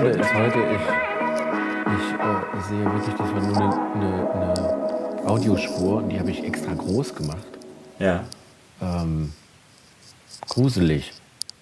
Spannende ist heute, ich sehe wirklich, das war nur eine Audiospur und die habe ich extra groß gemacht. Ja. Gruselig.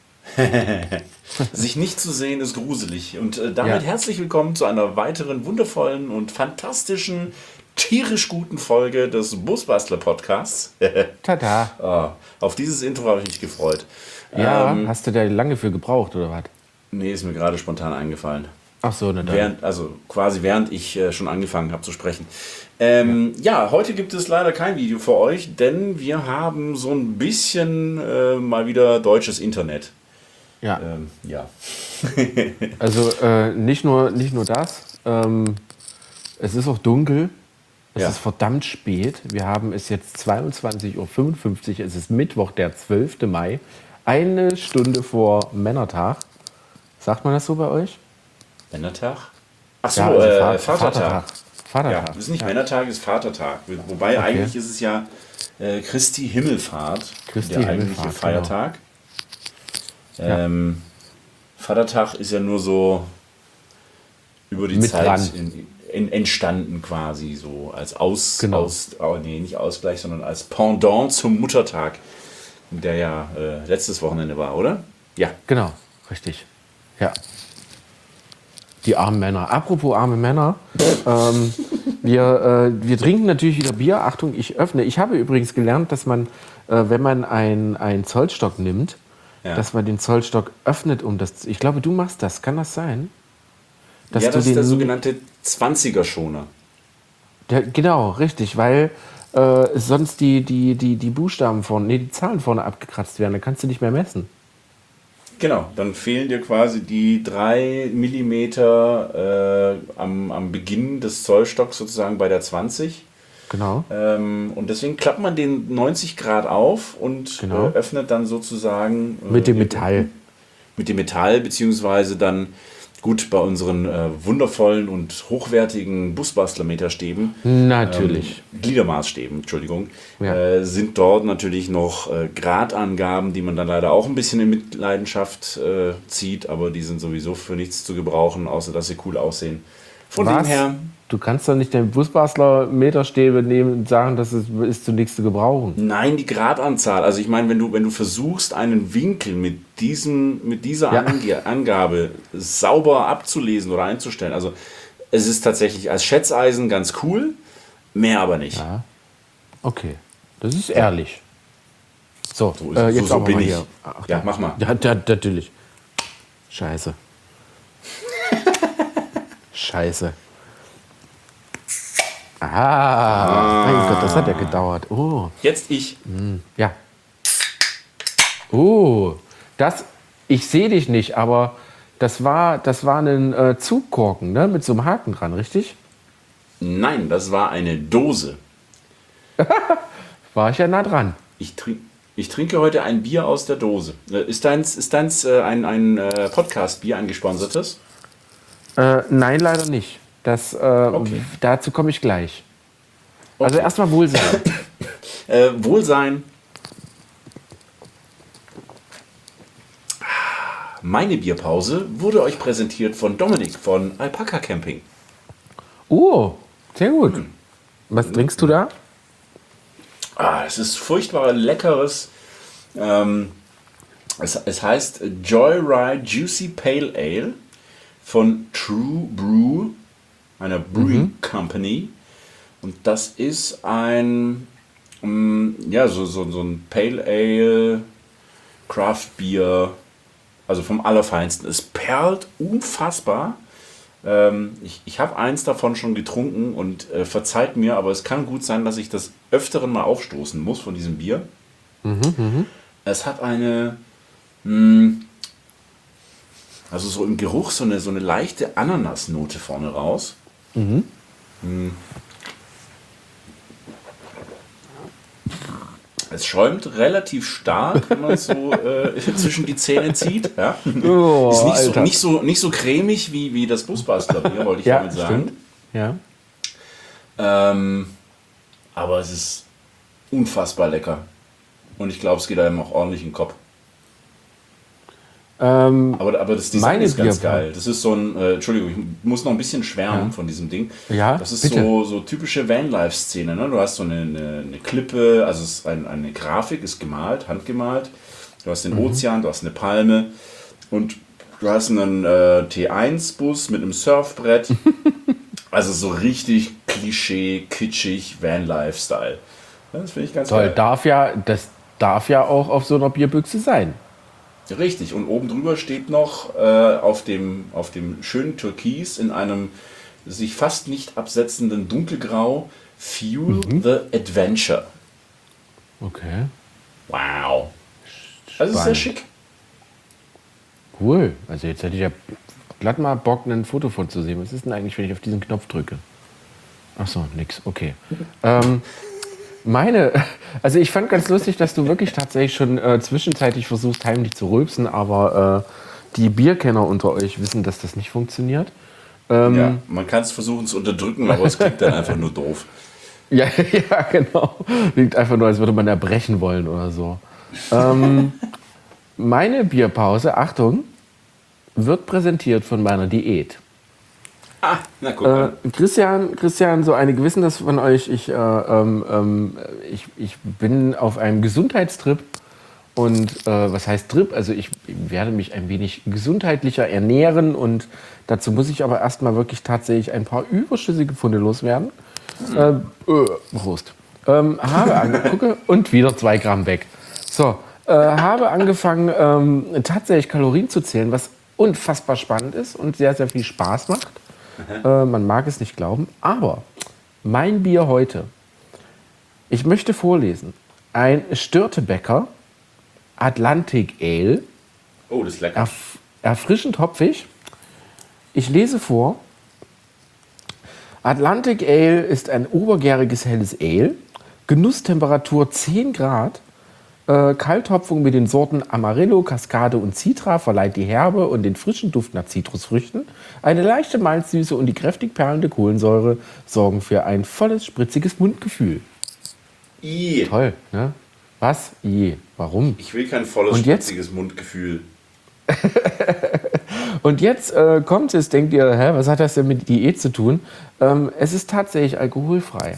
Sich nicht zu sehen ist gruselig. Und damit Ja, herzlich willkommen zu einer weiteren wundervollen und fantastischen, tierisch guten Folge des Busbastler Podcasts. tada. Auf dieses Intro habe ich mich gefreut. Ja, hast du da lange für gebraucht oder was? Nee, ist mir gerade spontan eingefallen. Ach so, na dann. Während ich schon angefangen habe zu sprechen. Ja. Ja, heute gibt es leider kein Video für euch, denn wir haben so ein bisschen mal wieder deutsches Internet. Ja, Ja. also nicht nur das. Es ist auch dunkel. Es Ja. ist verdammt spät. Wir haben es jetzt 22:55 Uhr. Es ist Mittwoch, der 12. Mai. Eine Stunde vor Männertag. Sagt man das so bei euch? Männertag? Ach so, Ja, also Vatertag. Vatertag. Ja, das ist nicht Männertag, ist Vatertag. Wobei Okay. eigentlich ist es ja Christi Himmelfahrt, Christi der Himmelfahrt, eigentliche genau. Feiertag. Ja. Vatertag ist ja nur so über die Mit Zeit dran. entstanden quasi so als Genau. nicht Ausgleich, sondern als Pendant zum Muttertag, der ja letztes Wochenende war, oder? Ja. Genau, richtig. Ja. Die armen Männer. Apropos arme Männer. Wir trinken natürlich wieder Bier. Achtung, ich öffne. Ich habe übrigens gelernt, dass man, wenn man einen Zollstock nimmt, Ja. dass man den Zollstock öffnet, um das. Ich glaube, du machst das. Kann das sein? Dass Ja, du das ist der den. sogenannte 20er-Schoner. Genau, richtig, weil sonst die Buchstaben vorne, nee, die Zahlen vorne abgekratzt werden. Dann kannst du nicht mehr messen. Genau, dann fehlen dir quasi die 3 Millimeter am Beginn des Zollstocks sozusagen bei der 20. Genau. Und deswegen klappt man den 90 Grad auf und Genau. öffnet dann sozusagen Mit dem Metall. mit dem Metall, beziehungsweise dann, gut, bei unseren wundervollen und hochwertigen Busbastler-Meterstäben, Natürlich. Gliedermaßstäben, Entschuldigung, Ja. sind dort natürlich noch Gradangaben, die man dann leider auch ein bisschen in Mitleidenschaft zieht, aber die sind sowieso für nichts zu gebrauchen, außer dass sie cool aussehen. Von dem Was? her, Du kannst doch nicht den Busbastler Meterstäbe nehmen und sagen, das ist zu nichts zu gebrauchen. nein, die Gradanzahl. Also ich meine, wenn du versuchst, einen Winkel mit dieser Ja. Angabe sauber abzulesen oder einzustellen, also es ist tatsächlich als Schätzeisen ganz cool, mehr aber nicht. Ja. Okay. Das ist ehrlich. So, jetzt so aber bin mal ich. hier. Achtung. Ja, mach mal. Ja, natürlich. Scheiße. Scheiße. Mein Gott, das hat ja gedauert. Oh, Jetzt ich. ja. Oh, ich sehe dich nicht, aber das war ein Zugkorken, ne? Mit so einem Haken dran, richtig? Nein, das war eine Dose. War ich ja nah dran. Ich trinke heute ein Bier aus der Dose. Ist deins ein Podcast-Bier, ein gesponsertes? Nein, leider nicht. Dazu komme ich gleich. Also Okay. erstmal Wohlsein. Wohlsein. Meine Bierpause wurde euch präsentiert von Dominik von Alpaka Camping. Oh, sehr gut. Was trinkst du da? Es ist furchtbar leckeres. Es heißt Joyride Juicy Pale Ale von True Brew, einer Brewing Company. Und das ist ein, so ein Pale Ale, Craft Beer, also vom Allerfeinsten. Es perlt unfassbar. Ich habe eins davon schon getrunken und verzeiht mir, aber es kann gut sein, dass ich das öfteren mal aufstoßen muss von diesem Bier. Es hat also so im Geruch so eine leichte Ananasnote vorne raus. Es schäumt relativ stark, wenn man es so zwischen die Zähne zieht. Ja. Oh, Ist Alter. nicht so cremig wie das Busbastler-Bier, wollte ich Ja, damit sagen. stimmt. Ja. Aber es ist unfassbar lecker. Und ich glaube, es geht einem auch ordentlich in den Kopf. Aber das Design meine ist ganz Bierpause. geil. Das ist so ein, Entschuldigung, ich muss noch ein bisschen schwärmen von diesem Ding. Ja, das ist bitte. so typische Vanlife-Szene. Ne? Du hast so eine Klippe, also es ist eine Grafik, ist gemalt, handgemalt. Du hast den Ozean, du hast eine Palme und du hast einen T1-Bus mit einem Surfbrett. Also so richtig Klischee, kitschig, Vanlife-Style. Das finde ich ganz Toll, geil. das darf ja auch auf so einer Bierbüchse sein. Richtig, und oben drüber steht noch auf dem schönen Türkis in einem sich fast nicht absetzenden Dunkelgrau Fuel the Adventure. Okay. Wow. Das ist sehr schick. Cool. Also jetzt hätte ich ja glatt mal Bock, ein Foto von zu sehen. Was ist denn eigentlich, wenn ich auf diesen Knopf drücke? Ach so, nix. Okay. Also ich fand ganz lustig, dass du wirklich tatsächlich schon zwischenzeitlich versuchst, heimlich zu rülpsen, aber die Bierkenner unter euch wissen, dass das nicht funktioniert. Ja, man kann es versuchen zu unterdrücken, aber es klingt dann einfach nur doof. Ja, ja, genau. Klingt einfach nur, als würde man erbrechen wollen oder so. Meine Bierpause, Achtung, wird präsentiert von meiner Diät. Ah, na guck mal. Christian, so einige wissen das von euch. Ich bin auf einem Gesundheitstrip. Und was heißt Trip? Also ich werde mich ein wenig gesundheitlicher ernähren. Und dazu muss ich aber erstmal wirklich tatsächlich ein paar überschüssige Pfunde loswerden. Prost. Gucke, und wieder 2 Gramm weg. So, habe angefangen, tatsächlich Kalorien zu zählen, was unfassbar spannend ist und sehr, sehr viel Spaß macht. Man mag es nicht glauben, aber mein Bier heute, ich möchte vorlesen, ein Störtebecker Atlantic Ale, Oh, das ist lecker. erfrischend hopfig. Ich lese vor, Atlantic Ale ist ein obergäriges helles Ale, Genusstemperatur 10 Grad, Kalthopfung mit den Sorten Amarillo, Cascade und Citra verleiht die Herbe und den frischen Duft nach Zitrusfrüchten. Eine leichte Malzsüße und die kräftig perlende Kohlensäure sorgen für ein volles, spritziges Mundgefühl. I. Toll, ne? Was? Je. Warum? Ich will kein volles, Und jetzt? spritziges Mundgefühl. Und jetzt kommt es, denkt ihr, hä, was hat das denn mit Diät zu tun? Es ist tatsächlich alkoholfrei.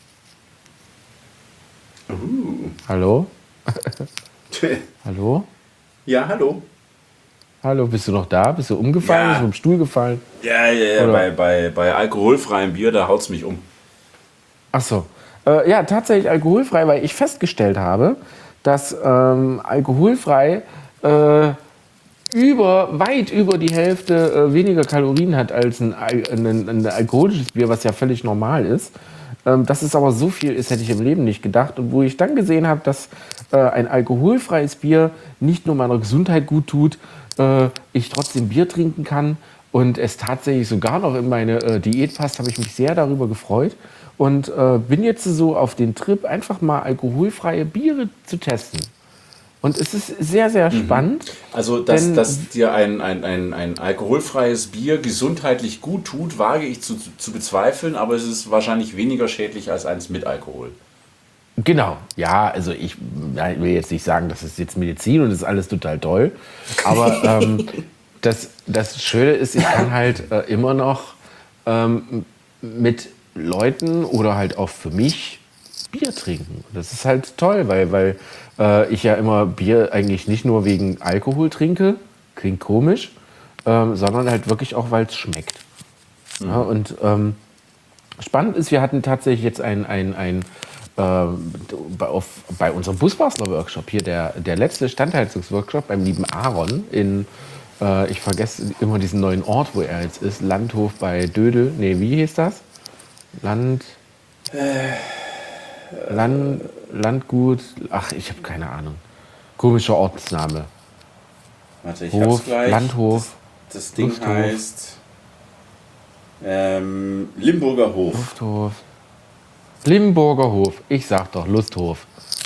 Hallo? Hallo? Ja, hallo. Hallo, bist du noch da? Bist du umgefallen? Ja. Bist du vom Stuhl gefallen? Ja. Oder- Bei alkoholfreiem Bier, da haut's mich um. Ach so. Ja, tatsächlich alkoholfrei, weil ich festgestellt habe, dass alkoholfrei weit über die Hälfte weniger Kalorien hat als ein alkoholisches Bier, was ja völlig normal ist. Dass es aber so viel ist, hätte ich im Leben nicht gedacht. Und wo ich dann gesehen habe, dass ein alkoholfreies Bier nicht nur meiner Gesundheit gut tut, ich trotzdem Bier trinken kann und es tatsächlich sogar noch in meine Diät passt, habe ich mich sehr darüber gefreut und bin jetzt so auf den Trip, einfach mal alkoholfreie Biere zu testen. Und es ist sehr, sehr spannend. Also, Denn- dass dir ein alkoholfreies Bier gesundheitlich gut tut, wage ich zu bezweifeln, aber es ist wahrscheinlich weniger schädlich als eins mit Alkohol. Genau, ja, also ich will jetzt nicht sagen, das ist jetzt Medizin und das ist alles total toll, aber das Schöne ist, ich kann halt immer noch mit Leuten oder halt auch für mich Bier trinken. Und das ist halt toll, weil ich ja immer Bier eigentlich nicht nur wegen Alkohol trinke, klingt komisch, sondern halt wirklich auch, weil es schmeckt. Ja, und spannend ist, wir hatten tatsächlich jetzt bei unserem Busbastler-Workshop hier, der letzte Standheizungsworkshop beim lieben Aaron in, ich vergesse immer diesen neuen Ort, wo er jetzt ist, Landhof bei Dödel, nee, wie hieß das? Landgut, ach, ich habe keine Ahnung. Komischer Ortsname. Warte, ich Hof, hab's gleich. Landhof, Das Ding Lufthof. heißt Limburger Hof. Lusthof. Limburger Hof, ich sag doch, Lusthof.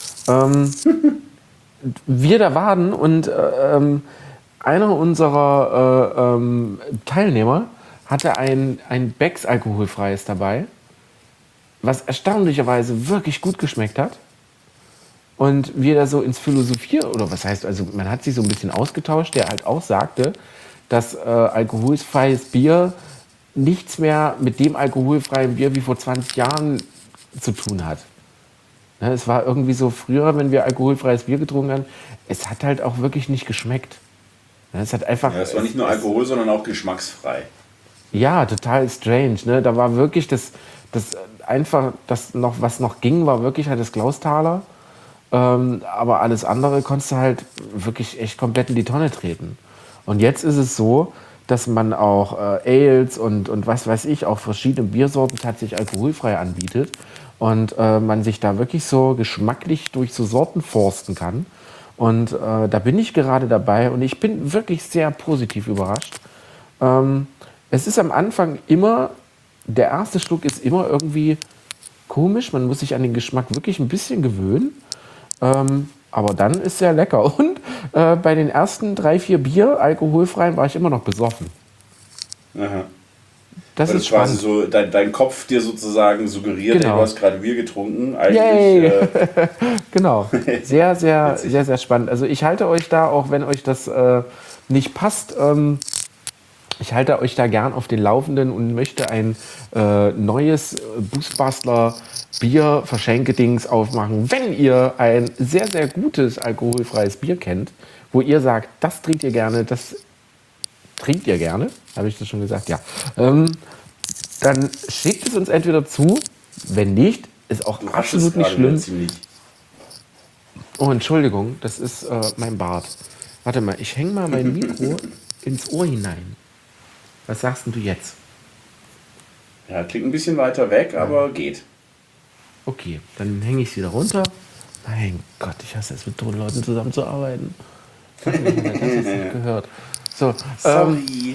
Wir da waren und einer unserer Teilnehmer hatte ein Becks alkoholfreies dabei, was erstaunlicherweise wirklich gut geschmeckt hat. Und wir da so ins Philosophieren, oder was heißt, also man hat sich so ein bisschen ausgetauscht, der halt auch sagte, dass alkoholfreies Bier nichts mehr mit dem alkoholfreien Bier wie vor 20 Jahren zu tun hat. Ne, es war irgendwie so früher, wenn wir alkoholfreies Bier getrunken haben, es hat halt auch wirklich nicht geschmeckt. Ne, es hat einfach. Ja, es war nicht nur Alkohol, sondern auch geschmacksfrei. Ja, total strange. Ne? Da war wirklich einfach, was noch ging, war wirklich halt das Glausthaler. Aber alles andere konntest du halt wirklich echt komplett in die Tonne treten. Und jetzt ist es so, dass man auch Ales und was weiß ich, auch verschiedene Biersorten tatsächlich alkoholfrei anbietet. Und man sich da wirklich so geschmacklich durch so Sorten forsten kann. Und da bin ich gerade dabei und ich bin wirklich sehr positiv überrascht. Es ist am Anfang immer, der erste Schluck ist immer irgendwie komisch. Man muss sich an den Geschmack wirklich ein bisschen gewöhnen. Aber dann ist sehr lecker. Und bei den ersten 3, 4 Bier, alkoholfreien, war ich immer noch besoffen. Aha. Das Weil ist quasi spannend. so dein Kopf dir sozusagen suggeriert, Genau. ey, du hast gerade Bier getrunken. Eigentlich, Yay! Genau. Sehr, sehr, Witzig. sehr, sehr spannend. Also ich halte euch da, auch wenn euch das nicht passt, ich halte euch da gern auf den Laufenden und möchte ein neues Boostbustler Bier-Verschenkedings aufmachen. Wenn ihr ein sehr, sehr gutes alkoholfreies Bier kennt, wo ihr sagt, das trinkt ihr gerne, das trinkt ihr gerne, habe ich das schon gesagt? Ja. Dann schickt es uns entweder zu, wenn nicht, ist auch Du hast absolut es nicht gerade schlimm. ziemlich. Oh, Entschuldigung, das ist mein Bart. Warte mal, ich hänge mal mein Mikro ins Ohr hinein. Was sagst denn du jetzt? Ja, klingt ein bisschen weiter weg, aber geht. Okay, dann hänge ich es wieder runter. Mein Gott, ich hasse es, mit toten Leuten zusammenzuarbeiten. Das habe ich jetzt nicht gehört. So, Sorry.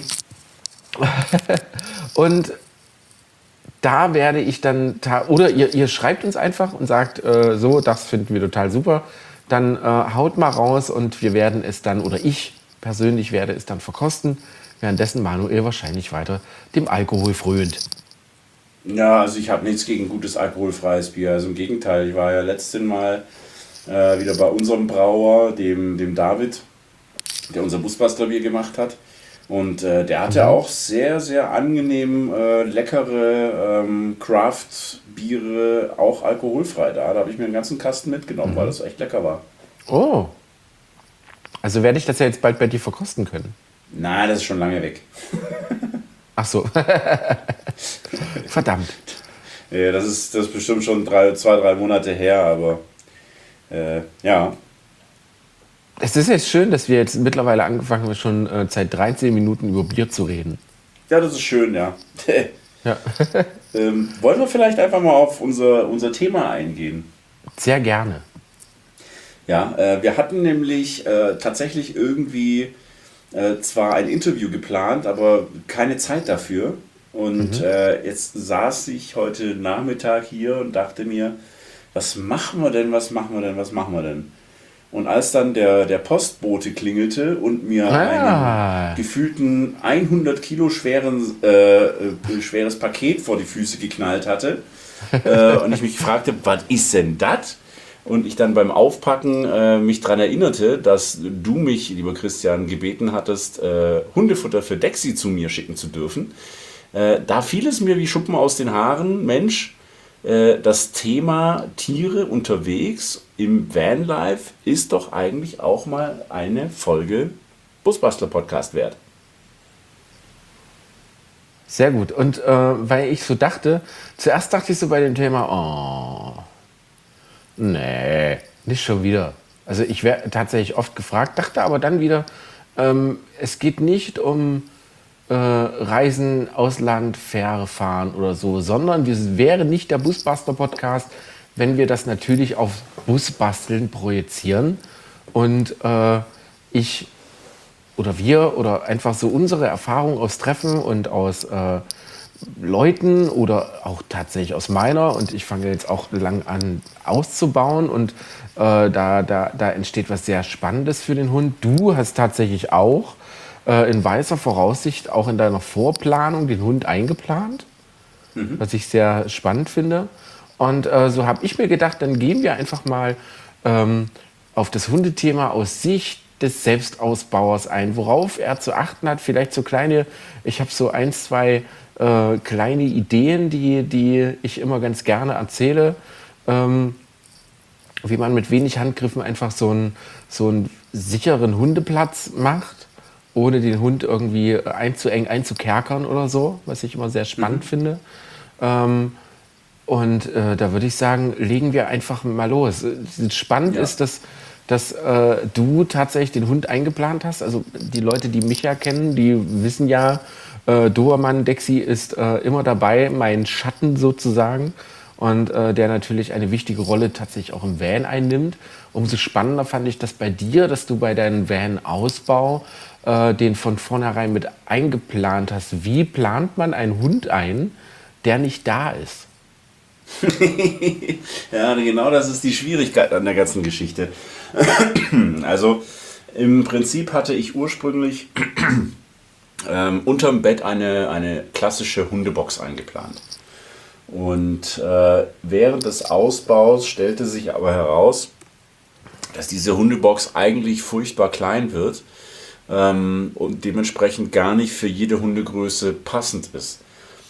und da werde ich dann, oder ihr schreibt uns einfach und sagt, so, das finden wir total super. Dann haut mal raus und wir werden es dann, oder ich persönlich werde es dann verkosten, währenddessen Manuel wahrscheinlich weiter dem Alkohol frönt. Ja, also ich habe nichts gegen gutes alkoholfreies Bier. Also im Gegenteil, ich war ja letztes Mal wieder bei unserem Brauer, dem David, der unser Busbuster-Bier gemacht hat. Und der hatte auch sehr, sehr angenehm leckere Craft-Biere, auch alkoholfrei da. Da habe ich mir einen ganzen Kasten mitgenommen, weil das echt lecker war. Oh, also werde ich das ja jetzt bald bei dir verkosten können. Nein, das ist schon lange weg. Ach so. Verdammt. Ja, das ist bestimmt schon 2-3 Monate her, aber ja. Es ist jetzt schön, dass wir jetzt mittlerweile angefangen haben, schon seit 13 Minuten über Bier zu reden. Ja, das ist schön, ja. Ja. Wollen wir vielleicht einfach mal auf unser Thema eingehen? Sehr gerne. Ja, wir hatten nämlich tatsächlich irgendwie zwar ein Interview geplant, aber keine Zeit dafür. Und jetzt saß ich heute Nachmittag hier und dachte mir, was machen wir denn? Und als dann der Postbote klingelte und mir einen gefühlten 100 Kilo schweres Paket vor die Füße geknallt hatte und ich mich fragte, was ist denn das? Und ich dann beim Aufpacken mich daran erinnerte, dass du mich, lieber Christian, gebeten hattest, Hundefutter für Dexi zu mir schicken zu dürfen. Da fiel es mir wie Schuppen aus den Haaren, Mensch, das Thema Tiere unterwegs im Vanlife ist doch eigentlich auch mal eine Folge Busbastler Podcast wert. Sehr gut. Und weil ich so dachte, zuerst dachte ich so bei dem Thema, oh, nee, nicht schon wieder. Also ich werde tatsächlich oft gefragt, dachte aber dann wieder, es geht nicht um Reisen, Ausland, Fähre fahren oder so, sondern wir wäre nicht der Busbastler-Podcast, wenn wir das natürlich auf Busbasteln projizieren und ich oder wir oder einfach so unsere Erfahrung aus Treffen und aus Leuten oder auch tatsächlich aus meiner, und ich fange jetzt auch lang an auszubauen und da entsteht was sehr Spannendes für den Hund. Du hast tatsächlich auch in weiser Voraussicht auch in deiner Vorplanung den Hund eingeplant, was ich sehr spannend finde. Und so habe ich mir gedacht, dann gehen wir einfach mal auf das Hundethema aus Sicht des Selbstausbauers ein, worauf er zu achten hat. Vielleicht so ich habe so ein, zwei kleine Ideen, die ich immer ganz gerne erzähle, wie man mit wenig Handgriffen einfach so einen sicheren Hundeplatz macht, ohne den Hund irgendwie zu eng einzukerkern oder so, was ich immer sehr spannend finde. Da würde ich sagen, legen wir einfach mal los. Spannend ist, dass du tatsächlich den Hund eingeplant hast. Also die Leute, die mich ja kennen, die wissen ja, Dobermann Dexi ist immer dabei, mein Schatten sozusagen. Und der natürlich eine wichtige Rolle tatsächlich auch im Van einnimmt. Umso spannender fand ich das bei dir, dass du bei deinem Van-Ausbau den von vornherein mit eingeplant hast. Wie plant man einen Hund ein, der nicht da ist? Ja, genau das ist die Schwierigkeit an der ganzen Geschichte. Also im Prinzip hatte ich ursprünglich unterm Bett eine klassische Hundebox eingeplant. Und während des Ausbaus stellte sich aber heraus, dass diese Hundebox eigentlich furchtbar klein wird und dementsprechend gar nicht für jede Hundegröße passend ist.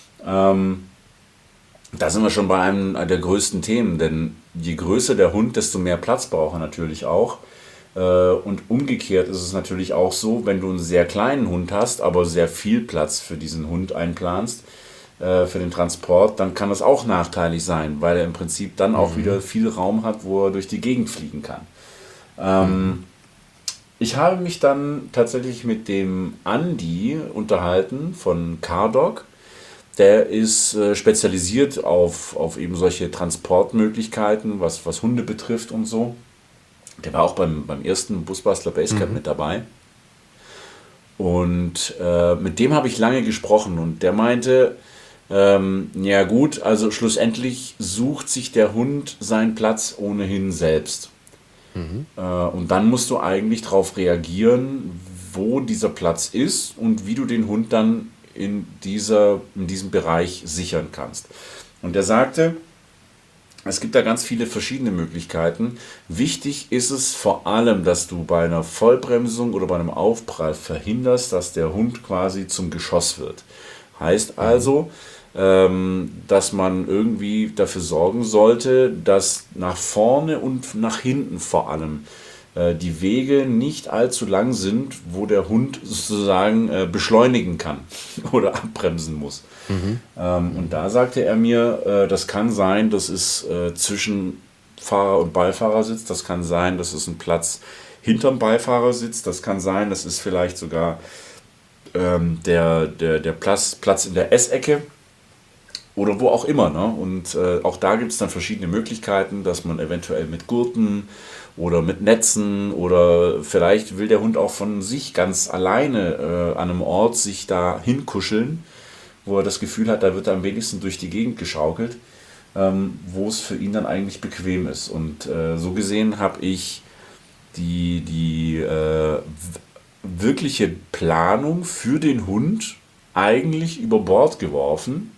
Da sind wir schon bei einem der größten Themen, denn je größer der Hund, desto mehr Platz braucht er natürlich auch. Und umgekehrt ist es natürlich auch so, wenn du einen sehr kleinen Hund hast, aber sehr viel Platz für diesen Hund einplanst, für den Transport, dann kann das auch nachteilig sein, weil er im Prinzip dann auch wieder viel Raum hat, wo er durch die Gegend fliegen kann. Ich habe mich dann tatsächlich mit dem Andi unterhalten von CarDog. Der ist spezialisiert auf eben solche Transportmöglichkeiten, was Hunde betrifft und so. Der war auch beim ersten Busbastler Basecamp mit dabei. Und mit dem habe ich lange gesprochen und der meinte, ja gut, also schlussendlich sucht sich der Hund seinen Platz ohnehin selbst. Und dann musst du eigentlich darauf reagieren, wo dieser Platz ist und wie du den Hund dann in diesem Bereich sichern kannst. Und er sagte, es gibt da ganz viele verschiedene Möglichkeiten. Wichtig ist es vor allem, dass du bei einer Vollbremsung oder bei einem Aufprall verhinderst, dass der Hund quasi zum Geschoss wird. Heißt also, dass man irgendwie dafür sorgen sollte, dass nach vorne und nach hinten vor allem die Wege nicht allzu lang sind, wo der Hund sozusagen beschleunigen kann oder abbremsen muss. Und da sagte er mir, das kann sein, das ist zwischen Fahrer- und Beifahrersitz, das kann sein, das ist ein Platz hinterm Beifahrersitz, das kann sein, das ist vielleicht sogar der Platz in der Essecke oder wo auch immer. Ne? Und auch da gibt es dann verschiedene Möglichkeiten, dass man eventuell mit Gurten oder mit Netzen oder vielleicht will der Hund auch von sich ganz alleine an einem Ort sich da hinkuscheln, wo er das Gefühl hat, da wird er am wenigsten durch die Gegend geschaukelt, wo es für ihn dann eigentlich bequem ist. Und so gesehen habe ich die wirkliche Planung für den Hund eigentlich über Bord geworfen,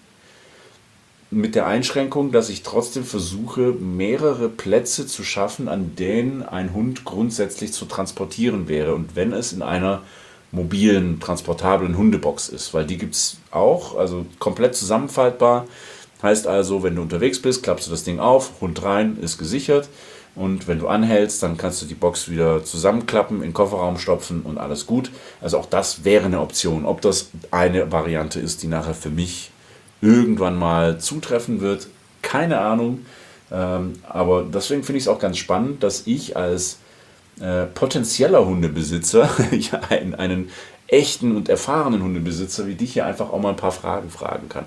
mit der Einschränkung, dass ich trotzdem versuche, mehrere Plätze zu schaffen, an denen ein Hund grundsätzlich zu transportieren wäre. Und wenn es in einer mobilen, transportablen Hundebox ist, weil die gibt es auch, also komplett zusammenfaltbar. Heißt also, wenn du unterwegs bist, klappst du das Ding auf, Hund rein, ist gesichert. Und wenn du anhältst, dann kannst du die Box wieder zusammenklappen, in den Kofferraum stopfen und alles gut. Also auch das wäre eine Option. Ob das eine Variante ist, die nachher für mich irgendwann mal zutreffen wird, keine Ahnung. Aber deswegen finde ich es auch ganz spannend, dass ich als potenzieller Hundebesitzer, ja, einen echten und erfahrenen Hundebesitzer wie dich hier einfach auch mal ein paar Fragen fragen kann.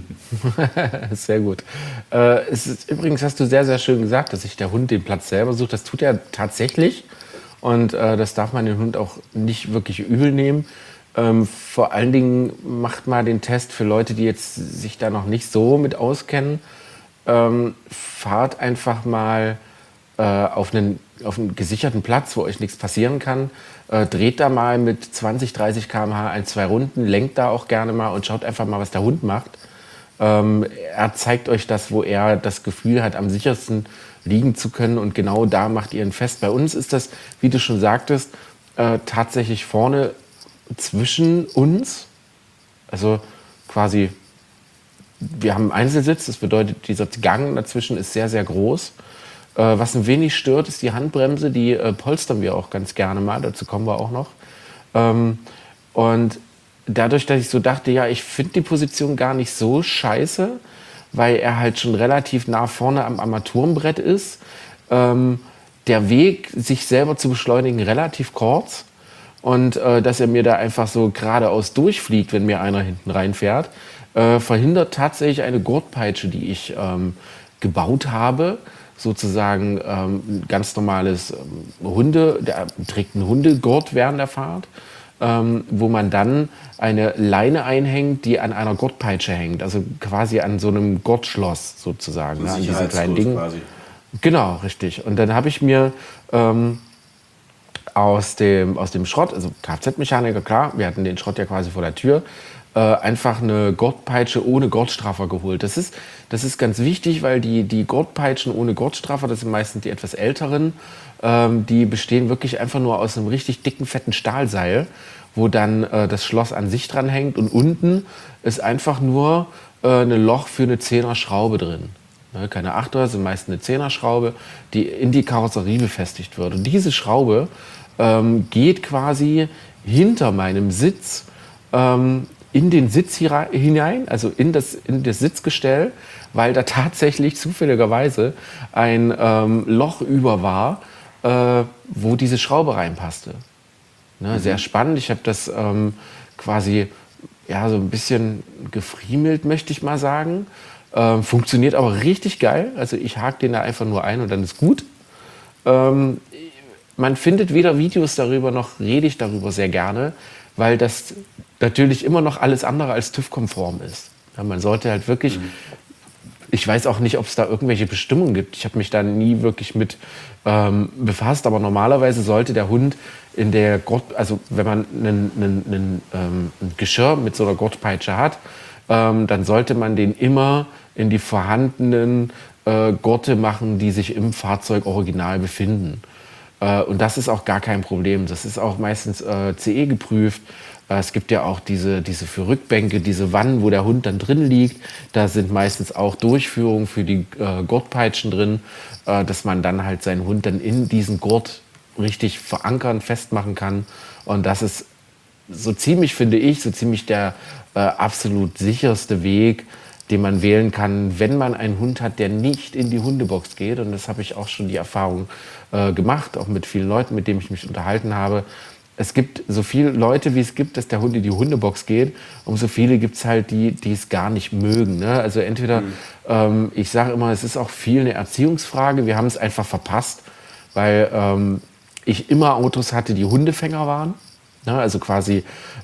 Sehr gut. Übrigens hast du sehr, sehr schön gesagt, dass sich der Hund den Platz selber sucht. Das tut er tatsächlich. Und das darf man den Hund auch nicht wirklich übel nehmen. Vor allen Dingen macht mal den Test für Leute, die jetzt sich da noch nicht so mit auskennen. Fahrt einfach mal auf einen gesicherten Platz, wo euch nichts passieren kann. Dreht da mal mit 20, 30 km/h 1, 2 Runden, lenkt da auch gerne mal und schaut einfach mal, was der Hund macht. Er zeigt euch das, wo er das Gefühl hat, am sichersten liegen zu können. Und genau da macht ihr ihn fest. Bei uns ist das, wie du schon sagtest, tatsächlich vorne zwischen uns. Also quasi, wir haben einen Einzelsitz, das bedeutet, dieser Gang dazwischen ist sehr, sehr groß. Was ein wenig stört, ist die Handbremse, die polstern wir auch ganz gerne mal, dazu kommen wir auch noch. Und dadurch, dass ich so dachte, ja, ich finde die Position gar nicht so scheiße, weil er halt schon relativ nah vorne am Armaturenbrett ist, der Weg, sich selber zu beschleunigen, relativ kurz. Und dass er mir da einfach so geradeaus durchfliegt, wenn mir einer hinten reinfährt, verhindert tatsächlich eine Gurtpeitsche, die ich gebaut habe. Sozusagen ein ganz normales der trägt einen Hundegurt während der Fahrt, wo man dann eine Leine einhängt, die an einer Gurtpeitsche hängt. Also quasi an so einem Gurtschloss sozusagen, ne, an diesem kleinen Ding. Quasi. Genau, richtig. Und dann habe ich mir aus dem Schrott, also Kfz-Mechaniker, klar, wir hatten den Schrott ja quasi vor der Tür, einfach eine Gurtpeitsche ohne Gurtstraffer geholt. Das ist ganz wichtig, weil die Gurtpeitschen ohne Gurtstraffer, das sind meistens die etwas älteren, die bestehen wirklich einfach nur aus einem richtig dicken, fetten Stahlseil, wo dann das Schloss an sich dran hängt und unten ist einfach nur ein Loch für eine 10er Schraube drin. Ne, keine 8er, sind meist eine 10er Schraube, die in die Karosserie befestigt wird. Und diese Schraube geht quasi hinter meinem Sitz in den Sitz hinein, also in das Sitzgestell, weil da tatsächlich zufälligerweise ein Loch über war, wo diese Schraube reinpasste. Ne, sehr spannend. Ich habe das quasi ja, so ein bisschen gefriemelt, möchte ich mal sagen. Funktioniert aber richtig geil. Also ich hake den da einfach nur ein und dann ist gut. Man findet weder Videos darüber, noch rede ich darüber sehr gerne, weil das natürlich immer noch alles andere als TÜV-konform ist. Ja, man sollte halt wirklich, ich weiß auch nicht, ob es da irgendwelche Bestimmungen gibt. Ich habe mich da nie wirklich mit befasst, aber normalerweise sollte der Hund in der also wenn man ein Geschirr mit so einer Gurtpeitsche hat, dann sollte man den immer in die vorhandenen Gurte machen, die sich im Fahrzeug original befinden. Und das ist auch gar kein Problem. Das ist auch meistens CE geprüft. Es gibt ja auch diese für Rückbänke, diese Wannen, wo der Hund dann drin liegt. Da sind meistens auch Durchführungen für die Gurtpeitschen drin, dass man dann halt seinen Hund dann in diesen Gurt richtig verankern, festmachen kann. Und das ist so ziemlich, finde ich, so ziemlich der absolut sicherste Weg, den man wählen kann, wenn man einen Hund hat, der nicht in die Hundebox geht. Und das habe ich auch schon die Erfahrung gemacht, auch mit vielen Leuten, mit denen ich mich unterhalten habe. Es gibt so viele Leute, wie es gibt, dass der Hund in die Hundebox geht. Umso viele gibt es halt, die es gar nicht mögen. Ne? Also entweder, ich sage immer, es ist auch viel eine Erziehungsfrage. Wir haben es einfach verpasst, weil ich immer Autos hatte, die Hundefänger waren. Ja, also quasi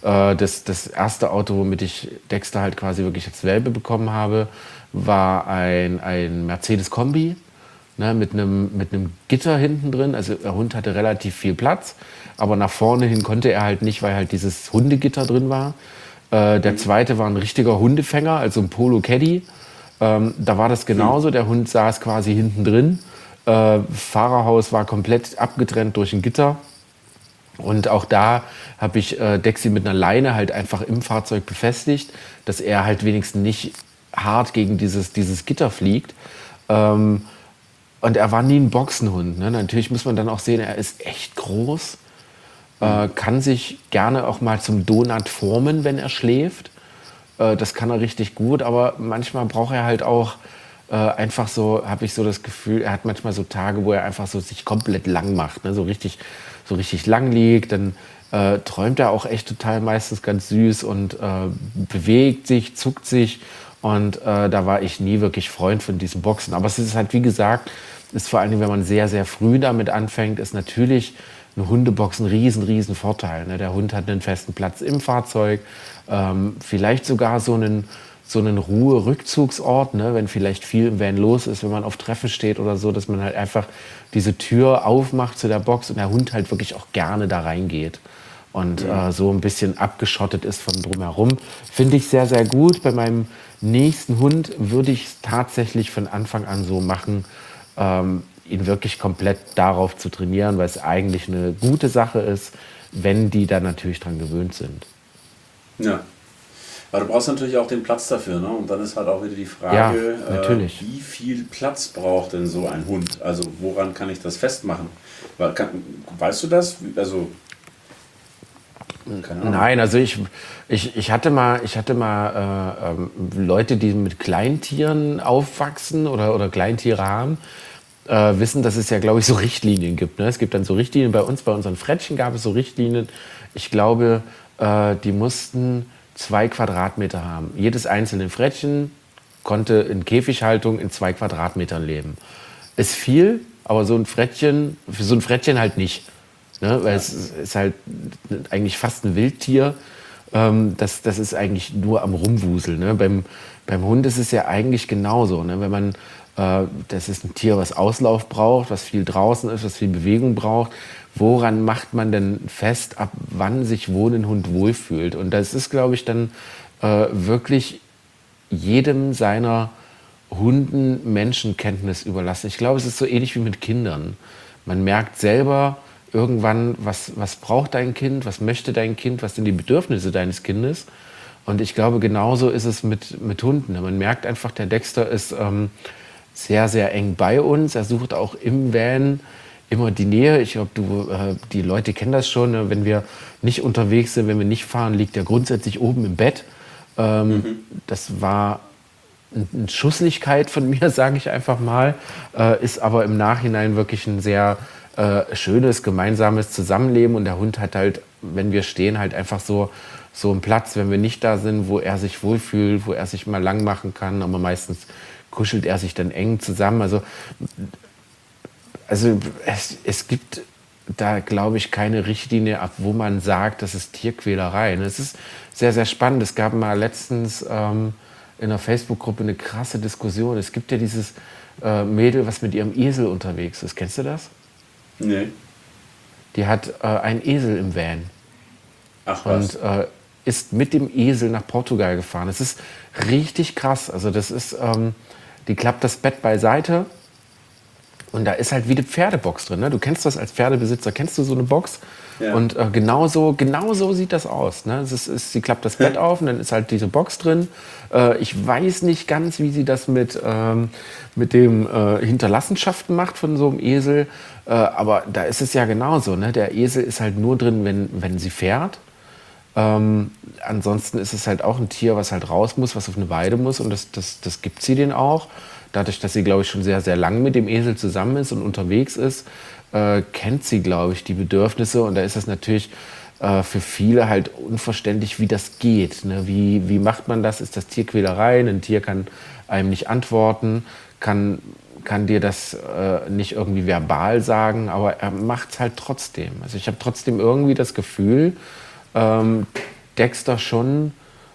das erste Auto, womit ich Dexter halt quasi wirklich als Welpe bekommen habe, war ein Mercedes-Kombi, ne, mit einem Gitter hinten drin. Also der Hund hatte relativ viel Platz, aber nach vorne hin konnte er halt nicht, weil halt dieses Hundegitter drin war. Der zweite war ein richtiger Hundefänger, also ein Polo Caddy. Da war das genauso, der Hund saß quasi hinten drin. Fahrerhaus war komplett abgetrennt durch ein Gitter. Und auch da habe ich Dexi mit einer Leine halt einfach im Fahrzeug befestigt, dass er halt wenigstens nicht hart gegen dieses Gitter fliegt. Und er war nie ein Boxenhund. Ne? Natürlich muss man dann auch sehen, er ist echt groß, kann sich gerne auch mal zum Donut formen, wenn er schläft. Das kann er richtig gut, aber manchmal braucht er halt auch einfach so, habe ich so das Gefühl, er hat manchmal so Tage, wo er einfach so sich komplett lang macht, ne? so richtig lang liegt, dann träumt er auch echt total meistens ganz süß und bewegt sich, zuckt sich und da war ich nie wirklich Freund von diesen Boxen. Aber es ist halt, wie gesagt, ist vor allem, wenn man sehr, sehr früh damit anfängt, ist natürlich eine Hundebox ein riesen Vorteil. Ne? Der Hund hat einen festen Platz im Fahrzeug, vielleicht sogar so einen Ruhe-Rückzugsort, ne? Wenn vielleicht viel im Van los ist, wenn man auf Treffen steht oder so, dass man halt einfach diese Tür aufmacht zu der Box und der Hund halt wirklich auch gerne da reingeht und so ein bisschen abgeschottet ist von drumherum. Finde ich sehr, sehr gut. Bei meinem nächsten Hund würde ich es tatsächlich von Anfang an so machen, ihn wirklich komplett darauf zu trainieren, weil es eigentlich eine gute Sache ist, wenn die da natürlich dran gewöhnt sind. Ja. Aber du brauchst natürlich auch den Platz dafür, ne? Und dann ist halt auch wieder die Frage, natürlich. wie viel Platz braucht denn so ein Hund? Also woran kann ich das festmachen? Weißt du das? Also, keine Ahnung. Nein, also ich hatte mal Leute, die mit Kleintieren aufwachsen oder Kleintiere haben, wissen, dass es ja, glaube ich, so Richtlinien gibt. Ne? Es gibt dann so Richtlinien, bei unseren Frettchen gab es so Richtlinien. Ich glaube, die mussten 2 Quadratmeter haben. Jedes einzelne Frettchen konnte in Käfighaltung in 2 Quadratmetern leben. Ist viel, aber für so ein Frettchen halt nicht. Ne? Weil es ist halt eigentlich fast ein Wildtier. Das ist eigentlich nur am Rumwuseln. Ne? Beim Hund ist es ja eigentlich genauso. Ne? Wenn man, das ist ein Tier, was Auslauf braucht, was viel draußen ist, was viel Bewegung braucht. Woran macht man denn fest, ab wann sich ein Hund wohlfühlt? Und das ist, glaube ich, dann wirklich jedem seiner Hunden-Menschenkenntnis überlassen. Ich glaube, es ist so ähnlich wie mit Kindern. Man merkt selber irgendwann, was braucht dein Kind, was möchte dein Kind, was sind die Bedürfnisse deines Kindes. Und ich glaube, genauso ist es mit Hunden. Man merkt einfach, der Dexter ist sehr, sehr eng bei uns. Er sucht auch im Van immer die Nähe. Ich glaube, die Leute kennen das schon. Ne? Wenn wir nicht unterwegs sind, wenn wir nicht fahren, liegt er grundsätzlich oben im Bett. Das war eine Schusslichkeit von mir, sage ich einfach mal. Ist aber im Nachhinein wirklich ein sehr schönes, gemeinsames Zusammenleben. Und der Hund hat halt, wenn wir stehen, halt einfach so einen Platz, wenn wir nicht da sind, wo er sich wohlfühlt, wo er sich mal lang machen kann. Aber meistens kuschelt er sich dann eng zusammen. Also es gibt da, glaube ich, keine Richtlinie, ab wo man sagt, das ist Tierquälerei. Es ist sehr, sehr spannend. Es gab mal letztens in einer Facebook-Gruppe eine krasse Diskussion. Es gibt ja dieses Mädel, was mit ihrem Esel unterwegs ist. Kennst du das? Nee. Die hat einen Esel im Van. Ach was. Und ist mit dem Esel nach Portugal gefahren. Das ist richtig krass. Also das ist, die klappt das Bett beiseite und da ist halt wie eine Pferdebox drin. Ne? Du kennst das als Pferdebesitzer, kennst du so eine Box? Ja. Und genauso sieht das aus. Ne? Sie klappt das Bett auf und dann ist halt diese Box drin. Ich weiß nicht ganz, wie sie das mit dem Hinterlassenschaften macht von so einem Esel. Aber da ist es ja genauso. Ne? Der Esel ist halt nur drin, wenn sie fährt. Ansonsten ist es halt auch ein Tier, was halt raus muss, was auf eine Weide muss und das gibt sie denen auch. Dadurch, dass sie, glaube ich, schon sehr, sehr lang mit dem Esel zusammen ist und unterwegs ist, kennt sie, glaube ich, die Bedürfnisse und da ist es natürlich für viele halt unverständlich, wie das geht. Ne? Wie macht man das? Ist das Tierquälerei? Ein Tier kann einem nicht antworten, kann dir das nicht irgendwie verbal sagen, aber er macht es halt trotzdem. Also ich habe trotzdem irgendwie das Gefühl, Dexter schon,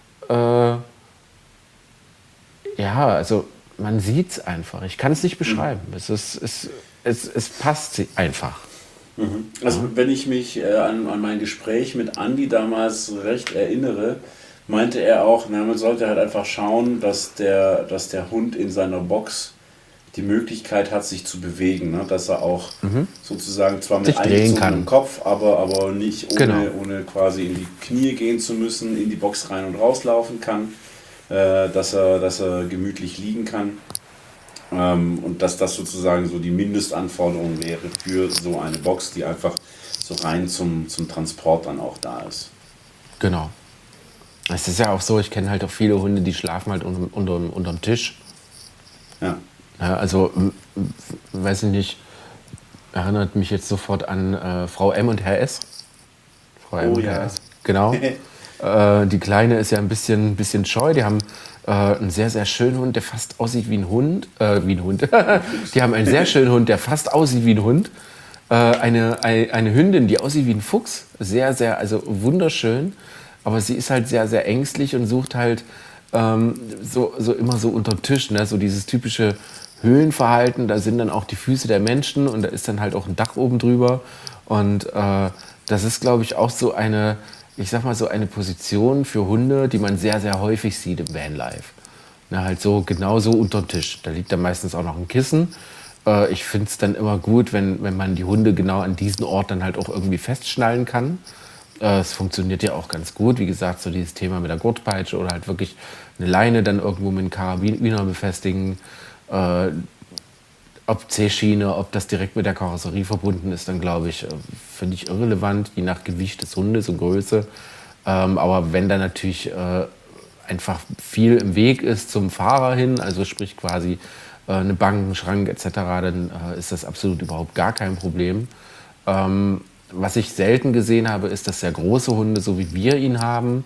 also man sieht es einfach. Ich kann es nicht beschreiben. Es passt einfach. Also wenn ich mich an mein Gespräch mit Andi damals recht erinnere, meinte er auch, man sollte halt einfach schauen, dass der Hund in seiner Box die Möglichkeit hat, sich zu bewegen, ne? Dass er auch sozusagen zwar mit eingezogenem Kopf, aber nicht ohne quasi in die Knie gehen zu müssen, in die Box rein und rauslaufen kann, dass er gemütlich liegen kann und dass das sozusagen so die Mindestanforderung wäre für so eine Box, die einfach so rein zum Transport dann auch da ist. Genau. Es ist ja auch so, ich kenne halt auch viele Hunde, die schlafen halt unterm Tisch. Ja. Ja, also, weiß ich nicht, erinnert mich jetzt sofort an Frau M und Herr S. Frau M und Herr S. Genau. Die Kleine ist ja ein bisschen scheu. Die haben einen sehr, sehr schönen Hund, der fast aussieht wie ein Hund. Die haben einen sehr schönen Hund, der fast aussieht wie ein Hund. Eine Hündin, die aussieht wie ein Fuchs. Sehr, sehr, also wunderschön. Aber sie ist halt sehr, sehr ängstlich und sucht halt so immer so unter den Tisch. Ne? So dieses typische Höhlenverhalten. Da sind dann auch die Füße der Menschen und da ist dann halt auch ein Dach oben drüber. Und das ist, glaube ich, auch so eine Position für Hunde, die man sehr, sehr häufig sieht im Vanlife. Na, halt so genauso unter dem Tisch. Da liegt dann meistens auch noch ein Kissen. Ich finde es dann immer gut, wenn man die Hunde genau an diesen Ort dann halt auch irgendwie festschnallen kann. Es funktioniert ja auch ganz gut. Wie gesagt, so dieses Thema mit der Gurtpeitsche oder halt wirklich eine Leine dann irgendwo mit einem Karabiner befestigen. Ob C-Schiene, ob das direkt mit der Karosserie verbunden ist, dann glaube ich, finde ich irrelevant, je nach Gewicht des Hundes und Größe. Aber wenn da natürlich einfach viel im Weg ist zum Fahrer hin, also sprich quasi eine Bank, ein Schrank etc., dann ist das absolut überhaupt gar kein Problem. Was ich selten gesehen habe, ist, dass sehr große Hunde, so wie wir ihn haben,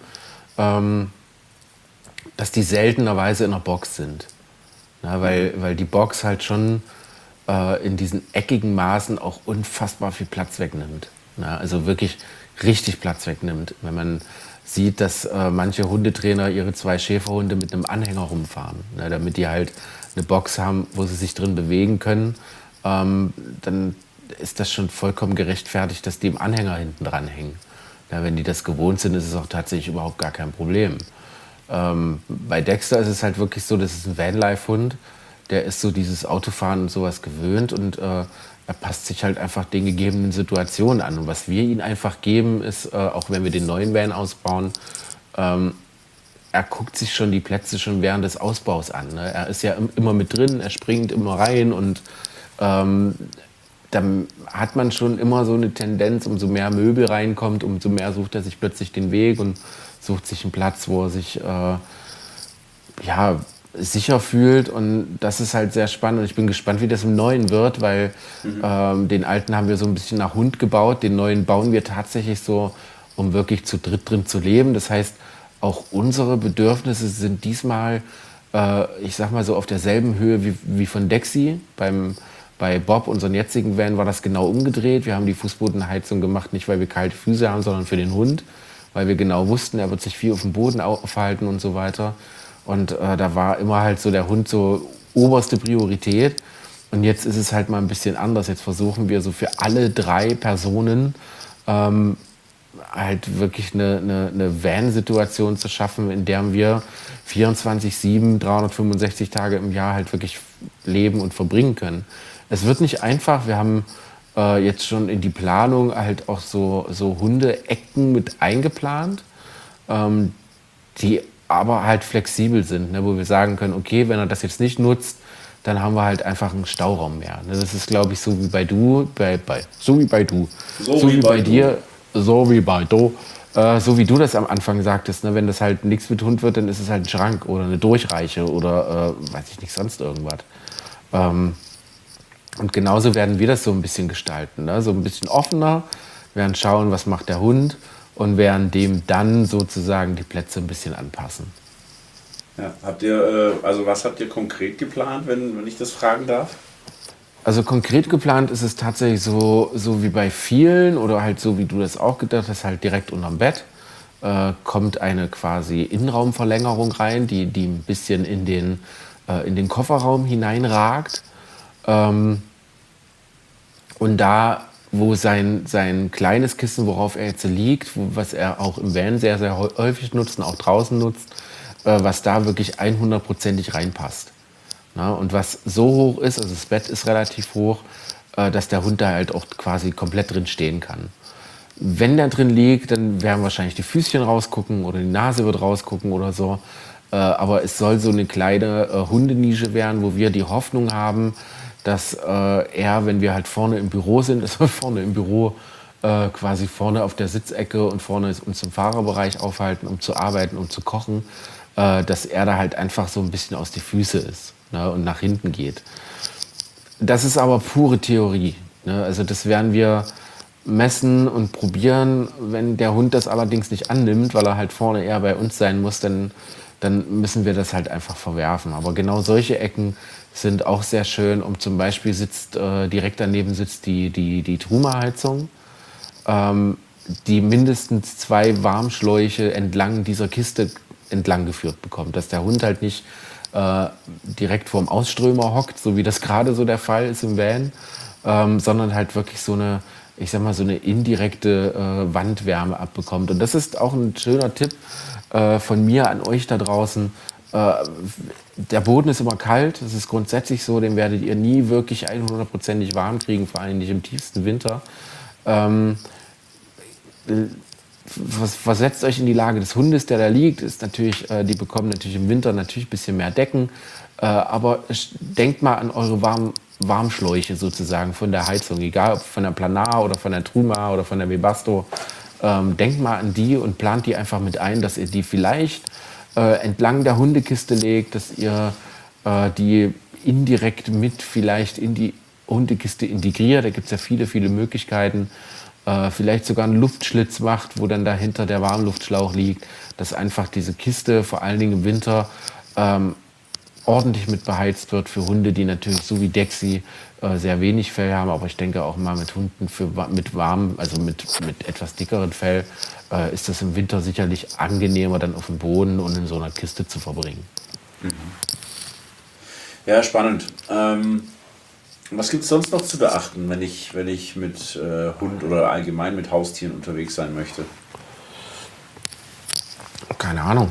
dass die seltenerweise in der Box sind. Na, weil die Box halt schon in diesen eckigen Maßen auch unfassbar viel Platz wegnimmt. Na, also wirklich richtig Platz wegnimmt. Wenn man sieht, dass manche Hundetrainer ihre 2 Schäferhunde mit einem Anhänger rumfahren, na, damit die halt eine Box haben, wo sie sich drin bewegen können, dann ist das schon vollkommen gerechtfertigt, dass die im Anhänger hinten dran hängen. Ja, wenn die das gewohnt sind, ist es auch tatsächlich überhaupt gar kein Problem. Bei Dexter ist es halt wirklich so, das ist ein Vanlife-Hund, der ist so dieses Autofahren und sowas gewöhnt und er passt sich halt einfach den gegebenen Situationen an. Und was wir ihm einfach geben, ist, auch wenn wir den neuen Van ausbauen, er guckt sich schon die Plätze schon während des Ausbaus an. Ne? Er ist ja immer mit drin, er springt immer rein und dann hat man schon immer so eine Tendenz, umso mehr Möbel reinkommt, umso mehr sucht er sich plötzlich den Weg und sucht sich einen Platz, wo er sich sicher fühlt. Und das ist halt sehr spannend. Und ich bin gespannt, wie das im Neuen wird, weil den alten haben wir so ein bisschen nach Hund gebaut. Den neuen bauen wir tatsächlich so, um wirklich zu dritt drin zu leben. Das heißt, auch unsere Bedürfnisse sind diesmal, ich sag mal so, auf derselben Höhe wie von Dexy. Bei Bob, unseren jetzigen Van, war das genau umgedreht. Wir haben die Fußbodenheizung gemacht, nicht weil wir kalte Füße haben, sondern für den Hund, weil wir genau wussten, er wird sich viel auf dem Boden aufhalten und so weiter. Und da war immer halt so der Hund so oberste Priorität. Und jetzt ist es halt mal ein bisschen anders. Jetzt versuchen wir so für alle 3 Personen halt wirklich eine Van-Situation zu schaffen, in der wir 24/7, 365 Tage im Jahr halt wirklich leben und verbringen können. Es wird nicht einfach. Wir haben jetzt schon in die Planung halt auch so Hunde-Ecken mit eingeplant, die aber halt flexibel sind, ne, wo wir sagen können, okay, wenn er das jetzt nicht nutzt, dann haben wir halt einfach einen Stauraum mehr. Ne, das ist, glaube ich, so wie bei dir, so wie du das am Anfang sagtest. Ne, wenn das halt nichts mit Hund wird, dann ist es halt ein Schrank oder eine Durchreiche oder weiß ich nicht, sonst irgendwas. Und genauso werden wir das so ein bisschen gestalten, ne? So ein bisschen offener, werden schauen, was macht der Hund und werden dem dann sozusagen die Plätze ein bisschen anpassen. Ja, was habt ihr konkret geplant, wenn ich das fragen darf? Also konkret geplant ist es tatsächlich so wie bei vielen oder halt so wie du das auch gedacht hast, halt direkt unterm Bett kommt eine quasi Innenraumverlängerung rein, die ein bisschen in den Kofferraum hineinragt. Und da, wo sein kleines Kissen, worauf er jetzt liegt, was er auch im Van sehr, sehr häufig nutzt und auch draußen nutzt, was da wirklich 100%ig reinpasst. Na, und was so hoch ist, also das Bett ist relativ hoch, dass der Hund da halt auch quasi komplett drin stehen kann. Wenn der drin liegt, dann werden wahrscheinlich die Füßchen rausgucken oder die Nase wird rausgucken oder so. Aber es soll so eine kleine Hundenische werden, wo wir die Hoffnung haben, dass er, wenn wir halt vorne im Büro sind, dass wir vorne im Büro quasi vorne auf der Sitzecke und vorne uns im Fahrerbereich aufhalten, um zu arbeiten, um zu kochen, dass er da halt einfach so ein bisschen aus die Füße ist, ne, und nach hinten geht. Das ist aber pure Theorie. Ne? Also das werden wir messen und probieren. Wenn der Hund das allerdings nicht annimmt, weil er halt vorne eher bei uns sein muss, dann müssen wir das halt einfach verwerfen. Aber genau solche Ecken sind auch sehr schön. Zum Beispiel direkt daneben sitzt die Truma-Heizung, die mindestens 2 Warmschläuche entlang dieser Kiste entlang geführt bekommt. Dass der Hund halt nicht direkt vorm Ausströmer hockt, so wie das gerade so der Fall ist im Van, sondern halt wirklich so eine indirekte Wandwärme abbekommt. Und das ist auch ein schöner Tipp von mir an euch da draußen. Der Boden ist immer kalt, das ist grundsätzlich so, den werdet ihr nie wirklich 100%ig warm kriegen, vor allem nicht im tiefsten Winter. Ähm, was versetzt euch in die Lage des Hundes, der da liegt, ist natürlich, die bekommen natürlich im Winter natürlich ein bisschen mehr Decken, aber denkt mal an eure Warmschläuche sozusagen von der Heizung, egal ob von der Planar oder von der Truma oder von der Webasto. Denkt mal an die und plant die einfach mit ein, dass ihr die vielleicht entlang der Hundekiste legt, dass ihr die indirekt mit vielleicht in die Hundekiste integriert. Da gibt es ja viele, viele Möglichkeiten. Vielleicht sogar einen Luftschlitz macht, wo dann dahinter der Warmluftschlauch liegt, dass einfach diese Kiste vor allen Dingen im Winter ordentlich mit beheizt wird für Hunde, die natürlich so wie Dexy sehr wenig Fell haben, aber ich denke auch mal mit Hunden mit warm, also mit etwas dickeren Fell, ist das im Winter sicherlich angenehmer, dann auf dem Boden und in so einer Kiste zu verbringen. Ja, spannend. Was gibt es sonst noch zu beachten, wenn ich mit Hund oder allgemein mit Haustieren unterwegs sein möchte? Keine Ahnung.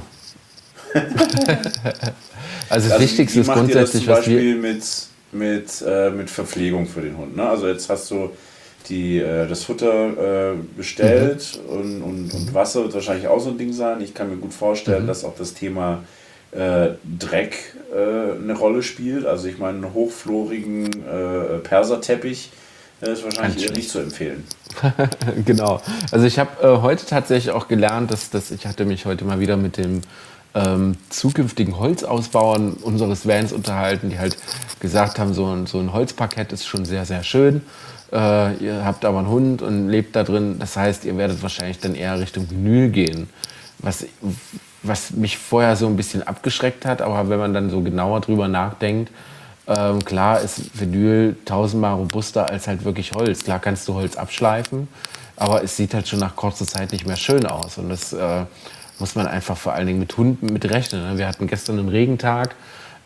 Also das Wichtigste ist grundsätzlich, was wir... mit Verpflegung für den Hund. Ne? Also jetzt hast du das Futter bestellt und Wasser wird wahrscheinlich auch so ein Ding sein. Ich kann mir gut vorstellen, dass auch das Thema Dreck eine Rolle spielt. Also ich meine, einen hochflorigen Perserteppich ist wahrscheinlich eher nicht zu empfehlen. Genau. Also ich habe heute tatsächlich auch gelernt, dass ich hatte mich heute mal wieder mit dem zukünftigen Holzausbauern unseres Vans unterhalten, die halt gesagt haben, so ein Holzparkett ist schon sehr, sehr schön. Ihr habt aber einen Hund und lebt da drin. Das heißt, ihr werdet wahrscheinlich dann eher Richtung Vinyl gehen. Was mich vorher so ein bisschen abgeschreckt hat, aber wenn man dann so genauer drüber nachdenkt, klar ist Vinyl tausendmal robuster als halt wirklich Holz. Klar kannst du Holz abschleifen, aber es sieht halt schon nach kurzer Zeit nicht mehr schön aus. Und das muss man einfach vor allen Dingen mit Hunden mit rechnen. Ne? Wir hatten gestern einen Regentag.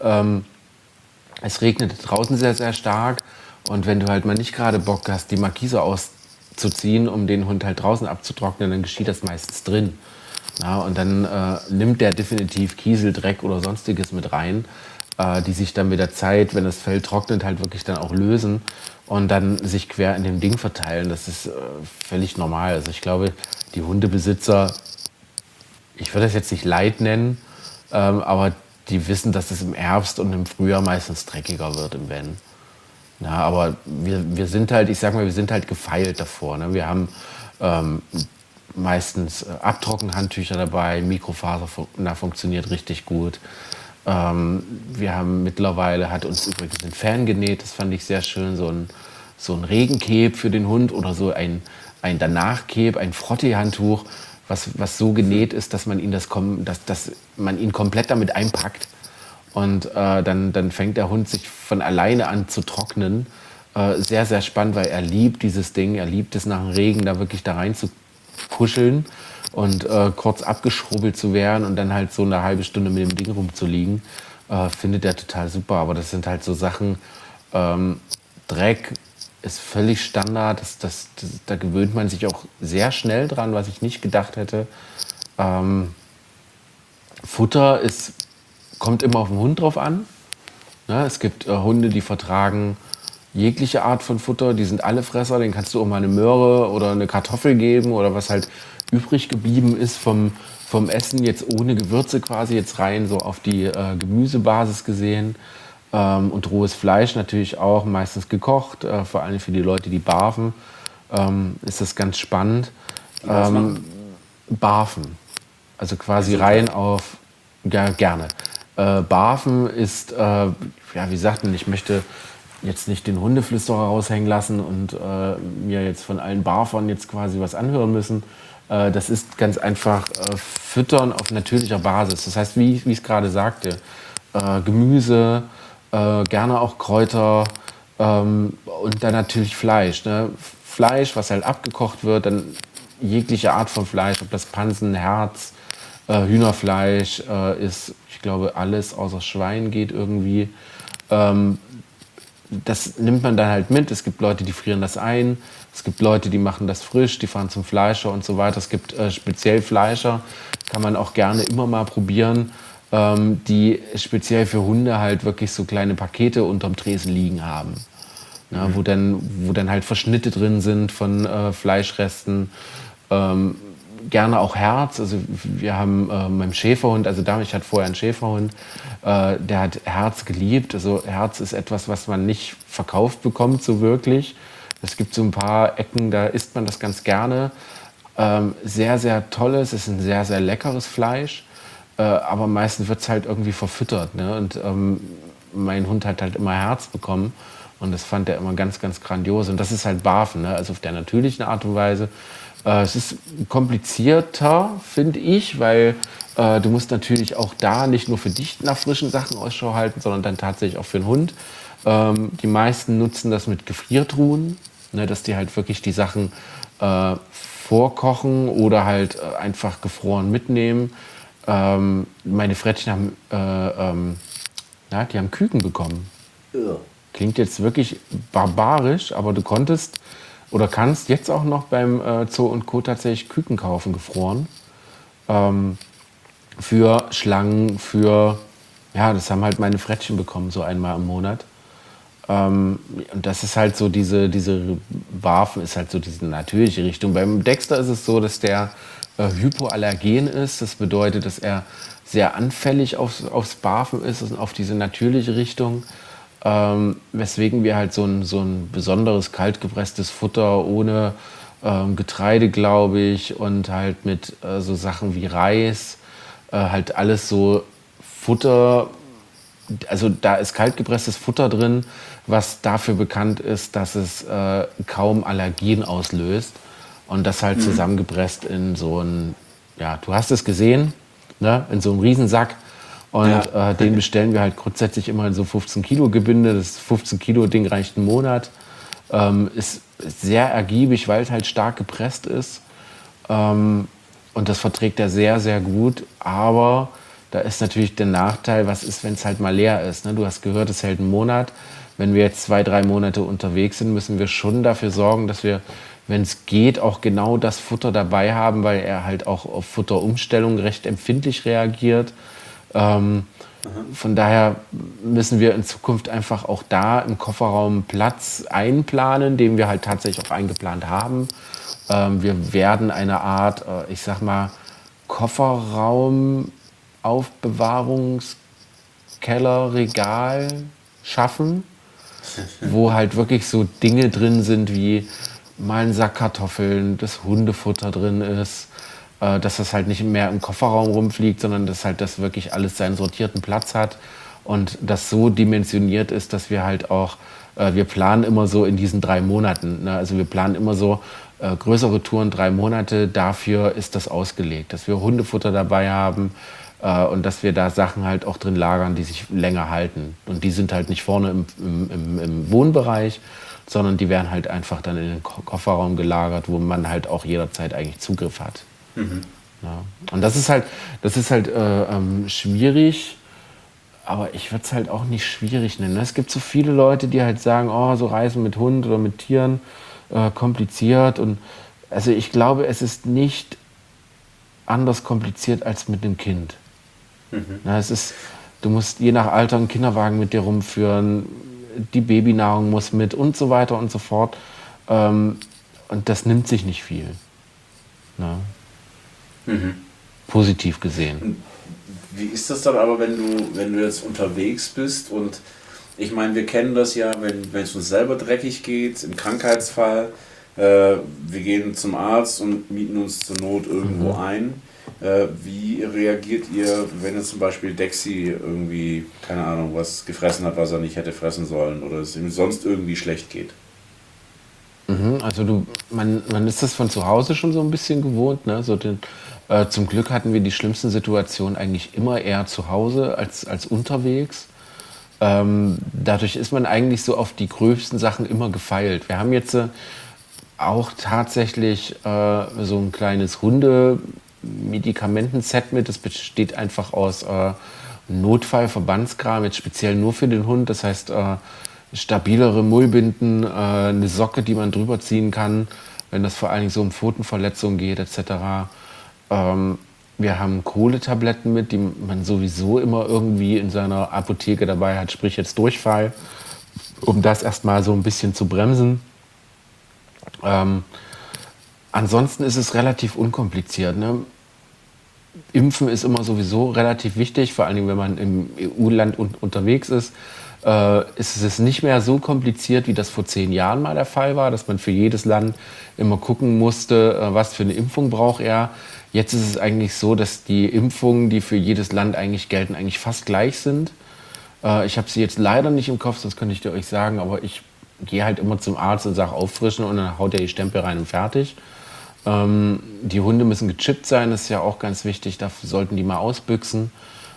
Es regnete draußen sehr, sehr stark. Und wenn du halt mal nicht gerade Bock hast, die Markise auszuziehen, um den Hund halt draußen abzutrocknen, dann geschieht das meistens drin. Ja, und dann nimmt der definitiv Kiesel, Dreck oder sonstiges mit rein, die sich dann mit der Zeit, wenn das Fell trocknet, halt wirklich dann auch lösen und dann sich quer in dem Ding verteilen. Das ist völlig normal. Also ich glaube, die Hundebesitzer, ich würde das jetzt nicht Leid nennen, aber die wissen, dass es im Herbst und im Frühjahr meistens dreckiger wird im Van. Ja, aber wir sind halt, ich sag mal, wir sind halt gefeilt davor. Ne? Wir haben meistens Abtrockenhandtücher dabei, Mikrofaser funktioniert richtig gut. Wir haben mittlerweile, hat uns übrigens ein Fan genäht, das fand ich sehr schön, so ein Regenkeb für den Hund oder so ein Danachkeb, ein Frottee-Handtuch, was so genäht ist, dass man ihn komplett damit einpackt. Und dann fängt der Hund sich von alleine an zu trocknen. Sehr, sehr spannend, weil er liebt dieses Ding. Er liebt es nach dem Regen, da wirklich da rein zu kuscheln und kurz abgeschrubbelt zu werden und dann halt so eine halbe Stunde mit dem Ding rumzuliegen. Findet er total super. Aber das sind halt so Sachen, Dreck ist völlig Standard. Da gewöhnt man sich auch sehr schnell dran, was ich nicht gedacht hätte. Futter kommt immer auf den Hund drauf an. Ja, es gibt Hunde, die vertragen jegliche Art von Futter. Die sind alle Fresser. Denen kannst du auch mal eine Möhre oder eine Kartoffel geben oder was halt übrig geblieben ist vom Essen, jetzt ohne Gewürze quasi, jetzt rein so auf die Gemüsebasis gesehen. Und rohes Fleisch natürlich auch, meistens gekocht. Vor allem für die Leute, die barfen, ist das ganz spannend. Barfen. Also quasi rein auf, ja, gerne. Barfen ist, wie sagt man, ich möchte jetzt nicht den Hundeflüsterer raushängen lassen und mir jetzt von allen Barfern jetzt quasi was anhören müssen. Das ist ganz einfach Füttern auf natürlicher Basis. Das heißt, wie ich es gerade sagte, Gemüse, gerne auch Kräuter und dann natürlich Fleisch. Ne? Fleisch, was halt abgekocht wird, dann jegliche Art von Fleisch, ob das Pansen, Herz, Hühnerfleisch ist, ich glaube, alles außer Schwein geht irgendwie. Das nimmt man dann halt mit. Es gibt Leute, die frieren das ein. Es gibt Leute, die machen das frisch, die fahren zum Fleischer und so weiter. Es gibt speziell Fleischer, kann man auch gerne immer mal probieren. die speziell für Hunde halt wirklich so kleine Pakete unterm Tresen liegen haben. Ja, wo dann halt Verschnitte drin sind von Fleischresten. Gerne auch Herz. Also wir haben meinem Schäferhund, also ich hatte vorher einen Schäferhund, der hat Herz geliebt. Also Herz ist etwas, was man nicht verkauft bekommt so wirklich. Es gibt so ein paar Ecken, da isst man das ganz gerne. Sehr, sehr tolles, es ist ein sehr, sehr leckeres Fleisch. Aber meistens wird es halt irgendwie verfüttert. Ne? Und mein Hund hat halt immer Herz bekommen. Und das fand er immer ganz, ganz grandios. Und das ist halt Barfen, ne? Also auf der natürlichen Art und Weise. Es ist komplizierter, finde ich, weil du musst natürlich auch da nicht nur für dich nach frischen Sachen Ausschau halten, sondern dann tatsächlich auch für den Hund. Die meisten nutzen das mit Gefriertruhen, ne? Dass die halt wirklich die Sachen vorkochen oder halt einfach gefroren mitnehmen. Meine Frettchen haben, die haben Küken bekommen. Ja. Klingt jetzt wirklich barbarisch, aber du konntest oder kannst jetzt auch noch beim Zoo und Co. tatsächlich Küken kaufen, gefroren. Für Schlangen, das haben halt meine Frettchen bekommen, so einmal im Monat. Und das ist halt so, diese Barfen ist halt so diese natürliche Richtung. Beim Dexter ist es so, dass der hypoallergen ist. Das bedeutet, dass er sehr anfällig aufs Barfen ist und auf diese natürliche Richtung. Weswegen wir halt so ein besonderes kaltgepresstes Futter ohne Getreide, glaube ich, und halt mit so Sachen wie Reis, halt alles so Futter, also da ist kaltgepresstes Futter drin, was dafür bekannt ist, dass es kaum Allergien auslöst und das halt zusammengepresst in so ein, du hast es gesehen, ne, in so einem Riesensack. Und den bestellen wir halt grundsätzlich immer in so 15 Kilo Gebinde. Das 15 Kilo Ding reicht einen Monat. Ist sehr ergiebig, weil es halt stark gepresst ist. Und das verträgt er sehr, sehr gut. Aber da ist natürlich der Nachteil, was ist, wenn es halt mal leer ist. Ne? Du hast gehört, es hält einen Monat. Wenn wir jetzt 2-3 Monate unterwegs sind, müssen wir schon dafür sorgen, dass wir, wenn es geht, auch genau das Futter dabei haben, weil er halt auch auf Futterumstellung recht empfindlich reagiert. Von daher müssen wir in Zukunft einfach auch da im Kofferraum Platz einplanen, den wir halt tatsächlich auch eingeplant haben. Wir werden eine Art, ich sag mal, Kofferraum, Aufbewahrungskeller, Regal schaffen, wo halt wirklich so Dinge drin sind wie mal ein Sack Kartoffeln, das Hundefutter drin ist, dass das halt nicht mehr im Kofferraum rumfliegt, sondern dass halt das wirklich alles seinen sortierten Platz hat und das so dimensioniert ist, dass wir halt auch, wir planen immer so in diesen 3 Monaten, ne? Also wir planen immer so größere Touren, 3 Monate, dafür ist das ausgelegt, dass wir Hundefutter dabei haben und dass wir da Sachen halt auch drin lagern, die sich länger halten. Und die sind halt nicht vorne im Wohnbereich, sondern die werden halt einfach dann in den Kofferraum gelagert, wo man halt auch jederzeit eigentlich Zugriff hat. Ja. Und das ist halt schwierig, aber ich würde es halt auch nicht schwierig nennen. Es gibt so viele Leute, die halt sagen, oh, so Reisen mit Hund oder mit Tieren, kompliziert. Und also ich glaube, es ist nicht anders kompliziert als mit einem Kind. Na, du musst je nach Alter einen Kinderwagen mit dir rumführen, die Babynahrung muss mit und so weiter und so fort. Und das nimmt sich nicht viel. Na? Positiv gesehen. Wie ist das dann aber, wenn du jetzt unterwegs bist und ich meine, wir kennen das ja, wenn es uns selber dreckig geht, im Krankheitsfall, wir gehen zum Arzt und mieten uns zur Not irgendwo ein. Wie reagiert ihr, wenn jetzt zum Beispiel Dexy irgendwie, keine Ahnung, was gefressen hat, was er nicht hätte fressen sollen oder es ihm sonst irgendwie schlecht geht? Also man ist das von zu Hause schon so ein bisschen gewohnt, ne? Zum Glück hatten wir die schlimmsten Situationen eigentlich immer eher zu Hause als unterwegs. Dadurch ist man eigentlich so auf die gröbsten Sachen immer gefeilt. Wir haben jetzt auch tatsächlich so ein kleines Hunde-Medikamentenset mit. Das besteht einfach aus Notfallverbandskram, jetzt speziell nur für den Hund. Das heißt, stabilere Mullbinden, eine Socke, die man drüber ziehen kann, wenn das vor allen Dingen so um Pfotenverletzungen geht etc. Wir haben Kohletabletten mit, die man sowieso immer irgendwie in seiner Apotheke dabei hat, sprich jetzt Durchfall, um das erstmal so ein bisschen zu bremsen. Ansonsten ist es relativ unkompliziert. Ne? Impfen ist immer sowieso relativ wichtig, vor allem wenn man im EU-Land unterwegs ist. Ist es nicht mehr so kompliziert, wie das vor 10 Jahren mal der Fall war, dass man für jedes Land immer gucken musste, was für eine Impfung braucht er. Jetzt ist es eigentlich so, dass die Impfungen, die für jedes Land eigentlich gelten, eigentlich fast gleich sind. Ich habe sie jetzt leider nicht im Kopf, sonst könnte ich dir euch sagen, aber ich gehe halt immer zum Arzt und sage auffrischen und dann haut er die Stempel rein und fertig. Die Hunde müssen gechippt sein, das ist ja auch ganz wichtig, da sollten die mal ausbüchsen.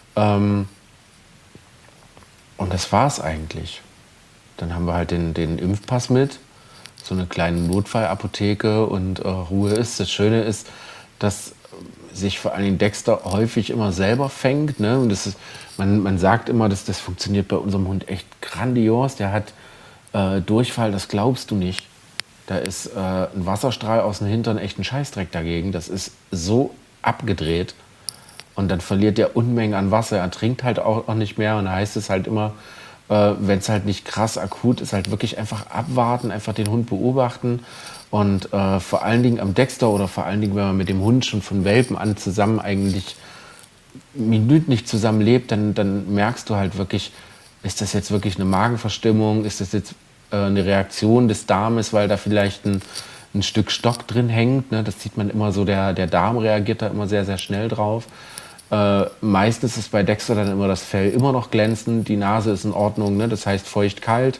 Und das war's eigentlich. Dann haben wir halt den Impfpass mit, so eine kleine Notfallapotheke und Ruhe ist. Das Schöne ist, dass sich vor allem Dexter häufig immer selber fängt. Ne? Und das ist, man sagt immer, dass das funktioniert bei unserem Hund echt grandios. Der hat Durchfall, das glaubst du nicht. Da ist ein Wasserstrahl aus dem Hintern echt ein Scheißdreck dagegen. Das ist so abgedreht. Und dann verliert er Unmengen an Wasser. Er trinkt halt auch nicht mehr. Und da heißt es halt immer, wenn es halt nicht krass akut ist, halt wirklich einfach abwarten, einfach den Hund beobachten. Und vor allen Dingen am Dexter oder vor allen Dingen, wenn man mit dem Hund schon von Welpen an zusammen eigentlich minütlich zusammen lebt, dann merkst du halt wirklich, ist das jetzt wirklich eine Magenverstimmung? Ist das jetzt eine Reaktion des Darmes, weil da vielleicht ein Stück Stock drin hängt? Ne? Das sieht man immer so, der Darm reagiert da immer sehr, sehr schnell drauf. Meistens ist bei Dexter dann immer das Fell immer noch glänzend, die Nase ist in Ordnung, ne? Das heißt feucht-kalt.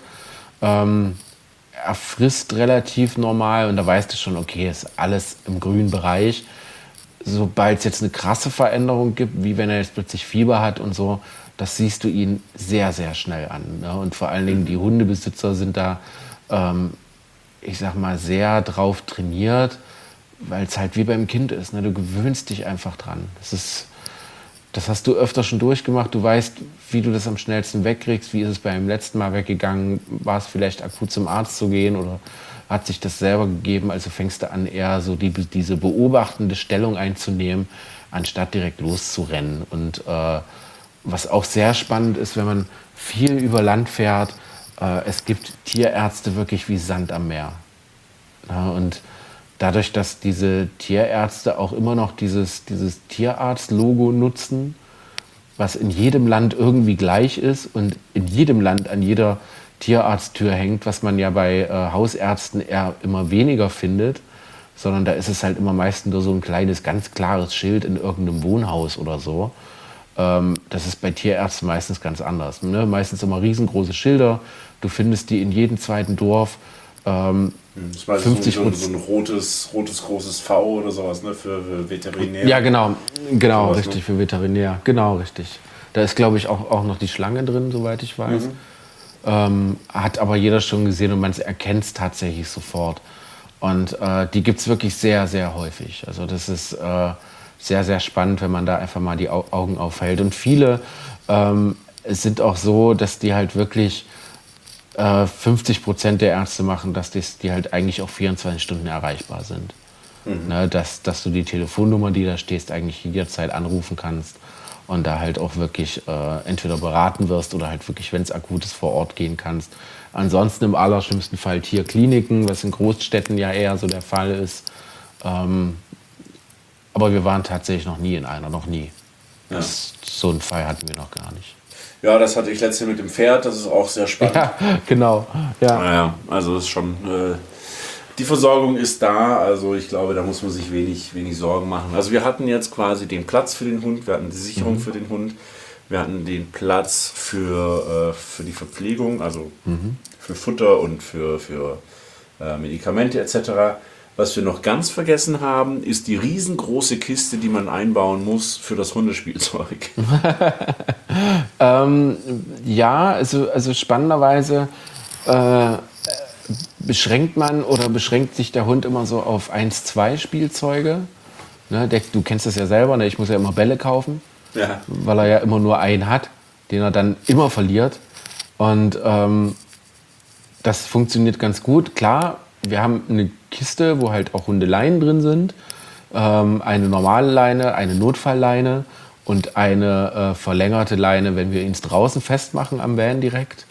Er frisst relativ normal und da weißt du schon, okay, ist alles im grünen Bereich. Sobald es jetzt eine krasse Veränderung gibt, wie wenn er jetzt plötzlich Fieber hat und so, das siehst du ihn sehr, sehr schnell an. Ne? Und vor allen Dingen die Hundebesitzer sind da, ich sag mal, sehr drauf trainiert, weil es halt wie beim Kind ist. Ne? Du gewöhnst dich einfach dran. Das hast du öfter schon durchgemacht. Du weißt, wie du das am schnellsten wegkriegst. Wie ist es beim letzten Mal weggegangen? War es vielleicht akut zum Arzt zu gehen oder hat sich das selber gegeben? Also fängst du an, eher so diese beobachtende Stellung einzunehmen, anstatt direkt loszurennen. Und was auch sehr spannend ist, wenn man viel über Land fährt, es gibt Tierärzte wirklich wie Sand am Meer. Ja, und dadurch, dass diese Tierärzte auch immer noch dieses Tierarzt-Logo nutzen, was in jedem Land irgendwie gleich ist und in jedem Land an jeder Tierarzttür hängt, was man ja bei Hausärzten eher immer weniger findet, sondern da ist es halt immer meistens nur so ein kleines, ganz klares Schild in irgendeinem Wohnhaus oder so. Das ist bei Tierärzten meistens ganz anders. Ne? Meistens immer riesengroße Schilder, du findest die in jedem zweiten Dorf. Das war 50 so ein rotes großes V oder sowas, ne, für Veterinär. Ja, genau, Sowas, richtig, ne? für Veterinär, genau, richtig. Da ist, glaube ich, auch noch die Schlange drin, soweit ich weiß. Hat aber jeder schon gesehen und man erkennt es tatsächlich sofort. Und die gibt es wirklich sehr, sehr häufig. Also das ist sehr, sehr spannend, wenn man da einfach mal die Augen aufhält. Und viele es sind auch so, dass die halt wirklich 50% der Ärzte machen, dass die halt eigentlich auch 24 Stunden erreichbar sind. Ne, dass du die Telefonnummer, die da stehst, eigentlich jederzeit anrufen kannst und da halt auch wirklich entweder beraten wirst oder halt wirklich, wenn es akut ist, vor Ort gehen kannst. Ansonsten im allerschlimmsten Fall Tierkliniken, was in Großstädten ja eher so der Fall ist. Aber wir waren tatsächlich noch nie in einer, noch nie. Ja. So einen Fall hatten wir noch gar nicht. Ja, das hatte ich letztens mit dem Pferd, das ist auch sehr spannend. Ja, genau. Ja. Naja, also das ist schon, die Versorgung ist da, also ich glaube, da muss man sich wenig Sorgen machen. Also wir hatten jetzt quasi den Platz für den Hund, wir hatten die Sicherung für den Hund, wir hatten den Platz für die Verpflegung, also für Futter und für Medikamente etc. Was wir noch ganz vergessen haben, ist die riesengroße Kiste, die man einbauen muss für das Hundespielzeug. Ja, also spannenderweise beschränkt sich der Hund immer so auf 1, 2 Spielzeuge. Ne, du kennst das ja selber, ne? Ich muss ja immer Bälle kaufen, Ja. weil er ja immer nur einen hat, den er dann immer verliert. Und das funktioniert ganz gut. Klar, wir haben eine Kiste, wo halt auch Hundeleien drin sind. eine normale Leine, eine Notfallleine und eine verlängerte Leine, wenn wir ihn draußen festmachen am Van direkt.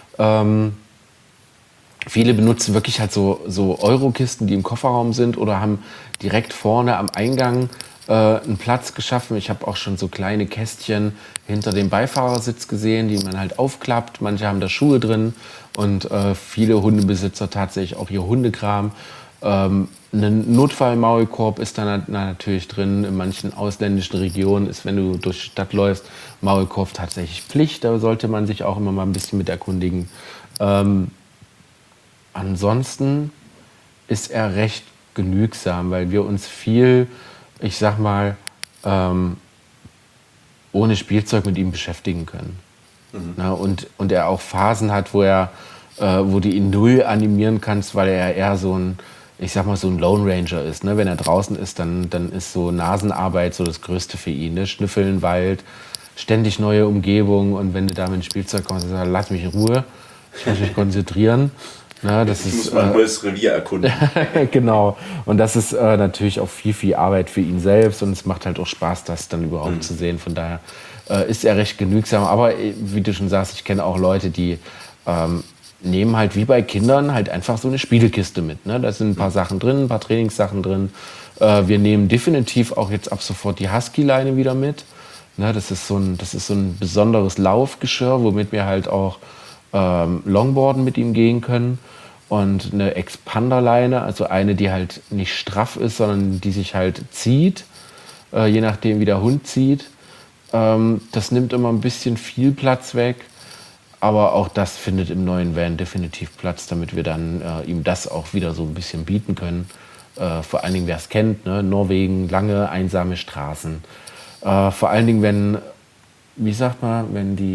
Viele benutzen wirklich halt so Eurokisten, die im Kofferraum sind oder haben direkt vorne am Eingang einen Platz geschaffen. Ich habe auch schon so kleine Kästchen hinter dem Beifahrersitz gesehen, die man halt aufklappt. Manche haben da Schuhe drin und viele Hundebesitzer tatsächlich auch ihr Hundekram. Ein Notfallmaulkorb ist da natürlich drin. In manchen ausländischen Regionen ist, wenn du durch die Stadt läufst, Maulkorb tatsächlich Pflicht. Da sollte man sich auch immer mal ein bisschen mit erkundigen. Ansonsten ist er recht genügsam, weil wir uns viel, ich sag mal, ohne Spielzeug mit ihm beschäftigen können. Na, und er auch Phasen hat, wo du ihn null animieren kannst, weil er eher so ein, ich sag mal, so ein Lone Ranger ist. Ne? Wenn er draußen ist, dann ist so Nasenarbeit so das Größte für ihn. Ne? Schnüffeln, Wald, ständig neue Umgebung. Und wenn du da mit dem Spielzeug kommst, dann sagst du, lass mich in Ruhe, ich muss mich konzentrieren. Na, das Ich muss mein neues Revier erkunden. Genau. Und das ist natürlich auch viel Arbeit für ihn selbst. Und es macht halt auch Spaß, das dann überhaupt zu sehen. Von daher ist er recht genügsam. Aber wie du schon sagst, ich kenne auch Leute, die nehmen halt wie bei Kindern halt einfach so eine Spielekiste mit. Ne? Da sind ein paar Sachen drin, ein paar Trainingssachen drin. Wir nehmen definitiv auch jetzt ab sofort die Husky-Leine wieder mit. Ne? Das ist so ein besonderes Laufgeschirr, womit wir halt auch Longboarden mit ihm gehen können. Und eine Expanderleine, also eine, die halt nicht straff ist, sondern die sich halt zieht, je nachdem wie der Hund zieht. Das nimmt immer ein bisschen viel Platz weg. Aber auch das findet im neuen Van definitiv Platz, damit wir dann ihm das auch wieder so ein bisschen bieten können. Vor allen Dingen, wer es kennt, ne? Norwegen, lange, einsame Straßen. Vor allen Dingen, wenn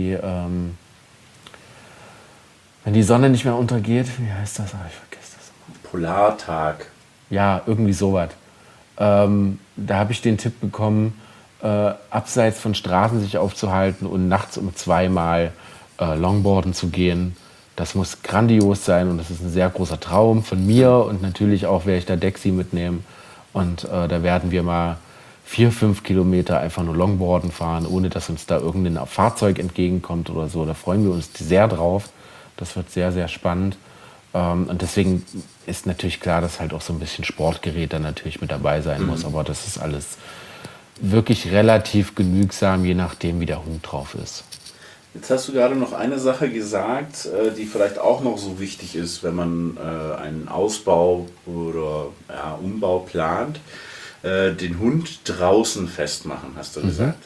die Sonne nicht mehr untergeht, wie heißt das? Ich vergesse das immer. Polartag. Ja, irgendwie sowas. Da habe ich den Tipp bekommen, abseits von Straßen sich aufzuhalten und nachts um 2 Mal Longboarden zu gehen. Das muss grandios sein und das ist ein sehr großer Traum von mir und natürlich auch werde ich da Dexy mitnehmen. Und da werden wir mal 4-5 Kilometer einfach nur Longboarden fahren, ohne dass uns da irgendein Fahrzeug entgegenkommt oder so. Da freuen wir uns sehr drauf. Das wird sehr, sehr spannend. Und deswegen ist natürlich klar, dass halt auch so ein bisschen Sportgerät dann natürlich mit dabei sein muss. Aber das ist alles wirklich relativ genügsam, je nachdem, wie der Hund drauf ist. Jetzt hast du gerade noch eine Sache gesagt, die vielleicht auch noch so wichtig ist, wenn man einen Ausbau oder Umbau plant. Den Hund draußen festmachen, hast du gesagt.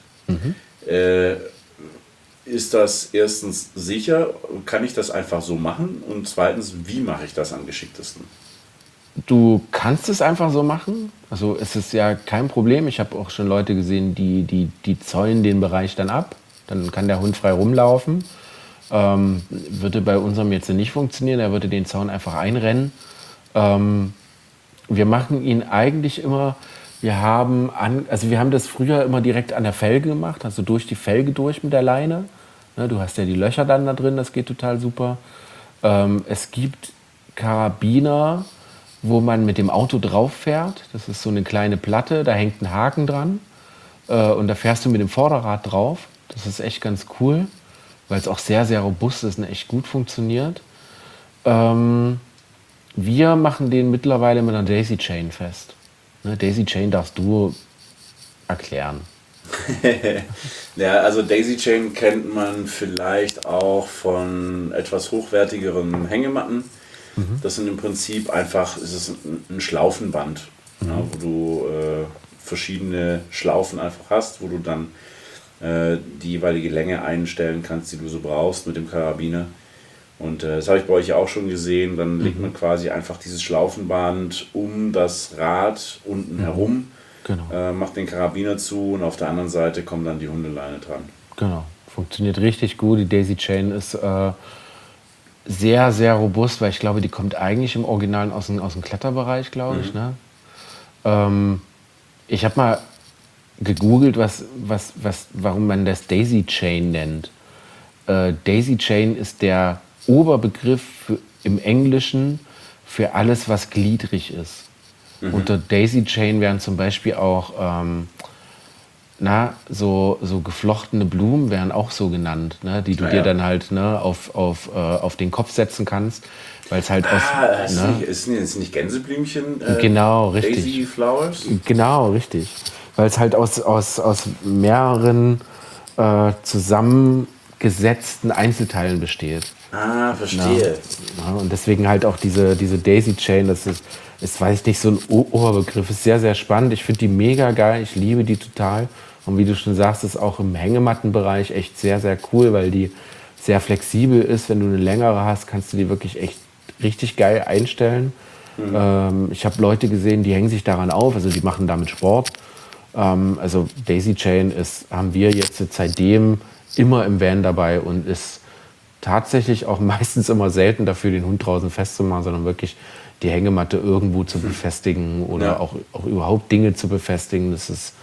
Ist das erstens sicher? Kann ich das einfach so machen? Und zweitens, wie mache ich das am geschicktesten? Du kannst es einfach so machen. Also es ist ja kein Problem. Ich habe auch schon Leute gesehen, die zäunen den Bereich dann ab. Dann kann der Hund frei rumlaufen. Würde bei unserem jetzt nicht funktionieren. Er würde den Zaun einfach einrennen. Wir machen ihn eigentlich immer, wir haben das früher immer direkt an der Felge gemacht, also durch die Felge durch mit der Leine. Ne, du hast ja die Löcher dann da drin, das geht total super. Es gibt Karabiner, wo man mit dem Auto drauf fährt. Das ist so eine kleine Platte, da hängt ein Haken dran. Und da fährst du mit dem Vorderrad drauf. Das ist echt ganz cool, weil es auch sehr, sehr robust ist und echt gut funktioniert. Wir machen den mittlerweile mit einer Daisy Chain fest. Ne, Daisy Chain darfst du erklären. Ja, also Daisy Chain kennt man vielleicht auch von etwas hochwertigeren Hängematten. Das sind im Prinzip einfach, es ist ein Schlaufenband, wo du verschiedene Schlaufen einfach hast, wo du dann die jeweilige Länge einstellen kannst, die du so brauchst mit dem Karabiner. Und das habe ich bei euch ja auch schon gesehen. Dann legt man quasi einfach dieses Schlaufenband um das Rad unten herum, Genau. macht den Karabiner zu und auf der anderen Seite kommt dann die Hundeleine dran. Genau, funktioniert richtig gut. Die Daisy Chain ist sehr, sehr robust, weil ich glaube, die kommt eigentlich im Original aus dem Kletterbereich, glaube ich. Ne? Ich habe mal gegoogelt, warum man das Daisy Chain nennt. Daisy Chain ist der Oberbegriff im Englischen für alles, was gliedrig ist. Unter Daisy Chain werden zum Beispiel auch so geflochtene Blumen werden auch so genannt, ne, die du dir dann halt auf den Kopf setzen kannst, weil es halt ist nicht Gänseblümchen? Genau, richtig. Daisy Flowers? Genau, richtig. Weil es halt aus mehreren zusammengesetzten Einzelteilen besteht. Ah, verstehe. Ja, und deswegen halt auch diese Daisy Chain, das ist, weiß ich nicht, so ein Oberbegriff, ist sehr, sehr spannend. Ich finde die mega geil, ich liebe die total. Und wie du schon sagst, ist auch im Hängemattenbereich echt sehr, sehr cool, weil die sehr flexibel ist. Wenn du eine längere hast, kannst du die wirklich echt richtig geil einstellen. Ich habe Leute gesehen, die hängen sich daran auf, also die machen damit Sport. Also Daisy Chain haben wir jetzt seitdem immer im Van dabei und ist tatsächlich auch meistens immer selten dafür, den Hund draußen festzumachen, sondern wirklich die Hängematte irgendwo zu befestigen oder auch überhaupt Dinge zu befestigen. Das ist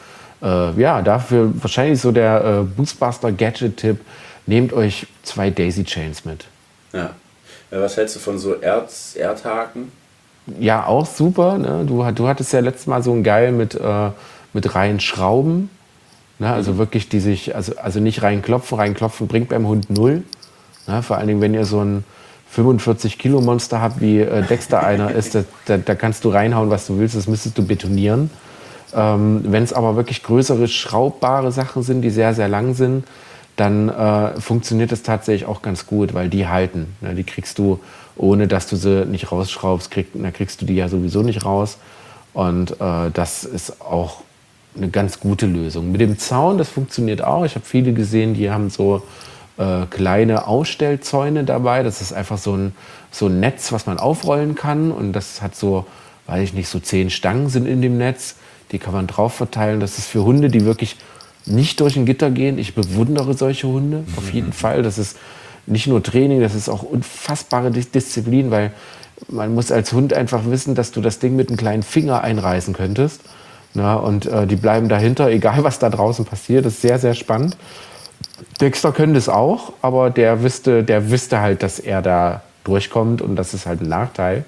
dafür wahrscheinlich so der Boostbuster Gadget-Tipp. Nehmt euch 2 Daisy Chains mit. Ja. Was hältst du von so Erdhaken? Ja, auch super. Ne? Du hattest ja letztes Mal so ein Geil mit reinen Schrauben. Ne? Also wirklich, die sich, also nicht reinklopfen bringt beim Hund 0. Ne? Vor allen Dingen, wenn ihr so ein 45-Kilo-Monster habt, wie Dexter einer ist, da kannst du reinhauen, was du willst, das müsstest du betonieren. Wenn es aber wirklich größere, schraubbare Sachen sind, die sehr, sehr lang sind, dann funktioniert das tatsächlich auch ganz gut, weil die halten. Ne? Die kriegst du, ohne dass du sie nicht rausschraubst, kriegst du die ja sowieso nicht raus. Und das ist auch eine ganz gute Lösung. Mit dem Zaun, das funktioniert auch. Ich habe viele gesehen, die haben so kleine Ausstellzäune dabei. Das ist einfach so ein Netz, was man aufrollen kann. Und das hat so, weiß ich nicht, so 10 Stangen sind in dem Netz. Die kann man drauf verteilen. Das ist für Hunde, die wirklich nicht durch ein Gitter gehen. Ich bewundere solche Hunde, auf jeden Fall. Das ist nicht nur Training, das ist auch unfassbare Disziplin, weil man muss als Hund einfach wissen, dass du das Ding mit einem kleinen Finger einreißen könntest. Na, und die bleiben dahinter, egal was da draußen passiert. Das ist sehr, sehr spannend. Dexter könnte es auch, aber der wüsste halt, dass er da durchkommt und das ist halt ein Nachteil.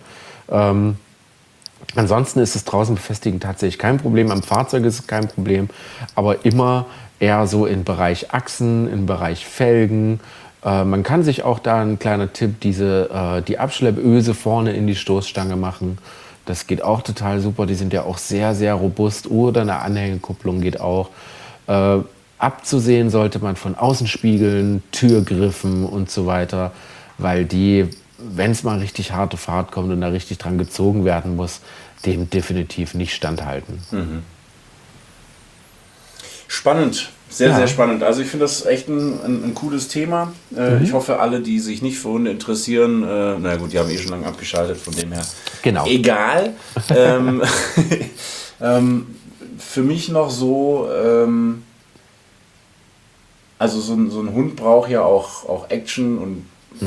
Ansonsten ist es draußen befestigen tatsächlich kein Problem. Am Fahrzeug ist es kein Problem. Aber immer eher so im Bereich Achsen, im Bereich Felgen. Man kann sich auch da, ein kleiner Tipp, die Abschleppöse vorne in die Stoßstange machen. Das geht auch total super. Die sind ja auch sehr, sehr robust. Oder eine Anhängekupplung geht auch. Abzusehen sollte man von Außenspiegeln, Türgriffen und so weiter. Weil die, wenn es mal richtig harte Fahrt kommt und da richtig dran gezogen werden muss, dem definitiv nicht standhalten. Spannend, sehr, sehr spannend. Also ich finde das echt ein cooles Thema. Ich hoffe, alle, die sich nicht für Hunde interessieren, na gut, die haben schon lange abgeschaltet, von dem her Genau. egal. Für mich noch so, also so ein Hund braucht ja auch Action und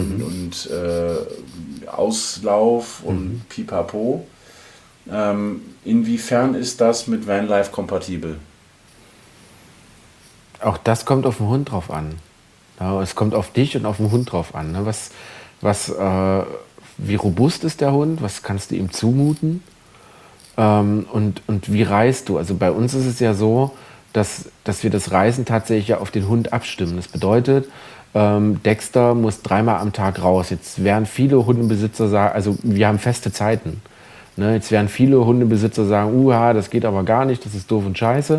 Auslauf und Pipapo. Inwiefern ist das mit Vanlife kompatibel? Auch das kommt auf den Hund drauf an. Ja, es kommt auf dich und auf den Hund drauf an. Ne? Wie robust ist der Hund? Was kannst du ihm zumuten? Und wie reist du? Also bei uns ist es ja so, dass wir das Reisen tatsächlich ja auf den Hund abstimmen. Das bedeutet, Dexter muss 3-mal am Tag raus. Jetzt werden viele Hundebesitzer sagen, also wir haben feste Zeiten. Ne? Jetzt werden viele Hundebesitzer sagen, das geht aber gar nicht, das ist doof und scheiße.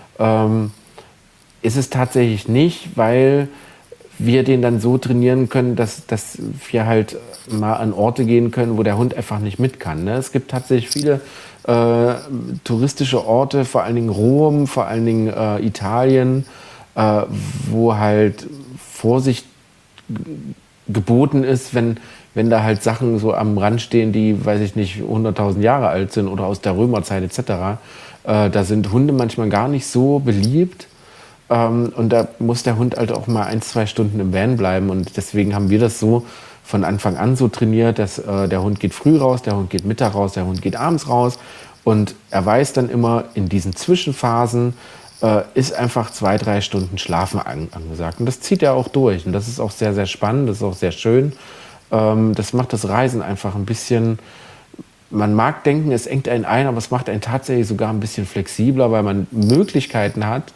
Ist es tatsächlich nicht, weil wir den dann so trainieren können, dass wir halt mal an Orte gehen können, wo der Hund einfach nicht mit kann. Ne? Es gibt tatsächlich viele touristische Orte, vor allen Dingen Rom, vor allen Dingen Italien, wo halt Vorsicht geboten ist, wenn da halt Sachen so am Rand stehen, die, weiß ich nicht, 100.000 Jahre alt sind oder aus der Römerzeit etc. Da sind Hunde manchmal gar nicht so beliebt. Und da muss der Hund halt auch mal 1-2 Stunden im Van bleiben. Und deswegen haben wir das so von Anfang an so trainiert, dass der Hund geht früh raus, der Hund geht Mittag raus, der Hund geht abends raus. Und er weiß dann immer, in diesen Zwischenphasen ist einfach 2-3 Stunden Schlafen angesagt. Und das zieht er auch durch. Und das ist auch sehr, sehr spannend, das ist auch sehr schön. Das macht das Reisen einfach ein bisschen man mag denken, es engt einen ein, aber es macht einen tatsächlich sogar ein bisschen flexibler, weil man Möglichkeiten hat,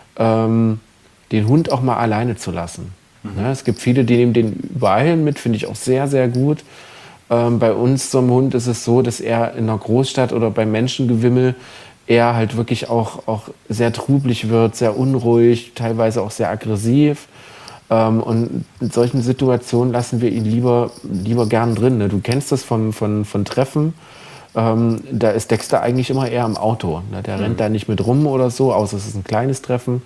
den Hund auch mal alleine zu lassen. Ja, es gibt viele, die nehmen den überall hin mit, finde ich auch sehr, sehr gut. Bei uns, so einem Hund, ist es so, dass er in einer Großstadt oder beim Menschengewimmel eher halt wirklich auch sehr trubelig wird, sehr unruhig, teilweise auch sehr aggressiv. Und in solchen Situationen lassen wir ihn lieber gern drin. Ne? Du kennst das von Treffen. Da ist Dexter eigentlich immer eher im Auto. Ne? Der rennt da nicht mit rum oder so, außer es ist ein kleines Treffen.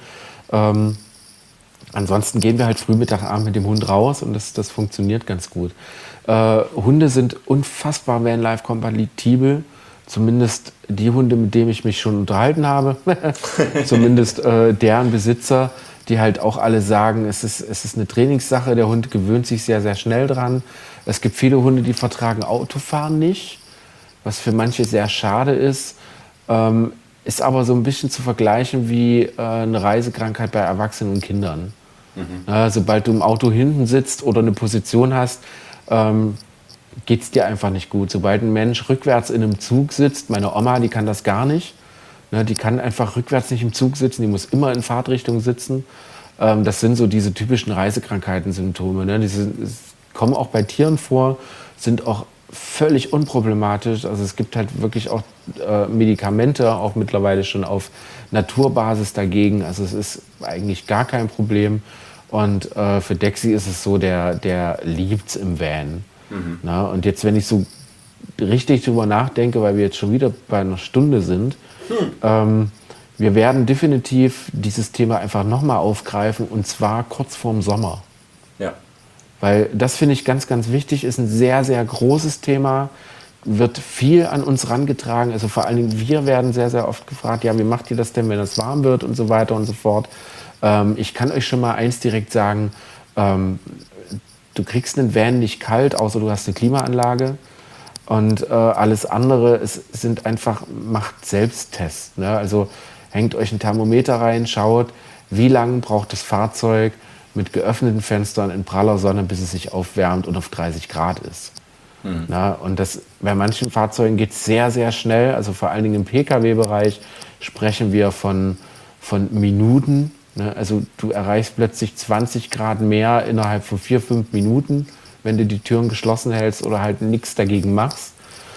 Ansonsten gehen wir halt früh, Mittagabend mit dem Hund raus und das funktioniert ganz gut. Hunde sind unfassbar Vanlife-kompatibel. Zumindest die Hunde, mit denen ich mich schon unterhalten habe. Zumindest deren Besitzer, die halt auch alle sagen, es ist eine Trainingssache. Der Hund gewöhnt sich sehr, sehr schnell dran. Es gibt viele Hunde, die vertragen Autofahren nicht, was für manche sehr schade ist. Ist aber so ein bisschen zu vergleichen wie eine Reisekrankheit bei Erwachsenen und Kindern. Sobald du im Auto hinten sitzt oder eine Position hast, geht es dir einfach nicht gut. Sobald ein Mensch rückwärts in einem Zug sitzt, meine Oma, die kann das gar nicht. Ne, die kann einfach rückwärts nicht im Zug sitzen, die muss immer in Fahrtrichtung sitzen. Das sind so diese typischen Reisekrankheiten-Symptome. Ne? Kommen auch bei Tieren vor, sind auch völlig unproblematisch. Also es gibt halt wirklich auch Medikamente, auch mittlerweile schon auf Naturbasis dagegen. Also es ist eigentlich gar kein Problem. Und für Dexy ist es so, der liebt's im Van. Na, und jetzt, wenn ich so richtig drüber nachdenke, weil wir jetzt schon wieder bei einer Stunde sind, wir werden definitiv dieses Thema einfach nochmal aufgreifen, und zwar kurz vorm Sommer. Ja. Weil das finde ich ganz, ganz wichtig, ist ein sehr, sehr großes Thema, wird viel an uns rangetragen. Also vor allen Dingen wir werden sehr, sehr oft gefragt, ja, wie macht ihr das denn, wenn es warm wird und so weiter und so fort. Ich kann euch schon mal eins direkt sagen, du kriegst einen Van nicht kalt, außer du hast eine Klimaanlage. Und alles andere sind einfach, macht Selbsttests. Ne? Also hängt euch ein Thermometer rein, schaut, wie lange braucht das Fahrzeug mit geöffneten Fenstern in praller Sonne, bis es sich aufwärmt und auf 30 Grad ist. Na, und bei manchen Fahrzeugen geht es sehr, sehr schnell. Also vor allen Dingen im Pkw-Bereich sprechen wir von Minuten. Ne? Also du erreichst plötzlich 20 Grad mehr innerhalb von 4-5 Minuten, wenn du die Türen geschlossen hältst oder halt nichts dagegen machst.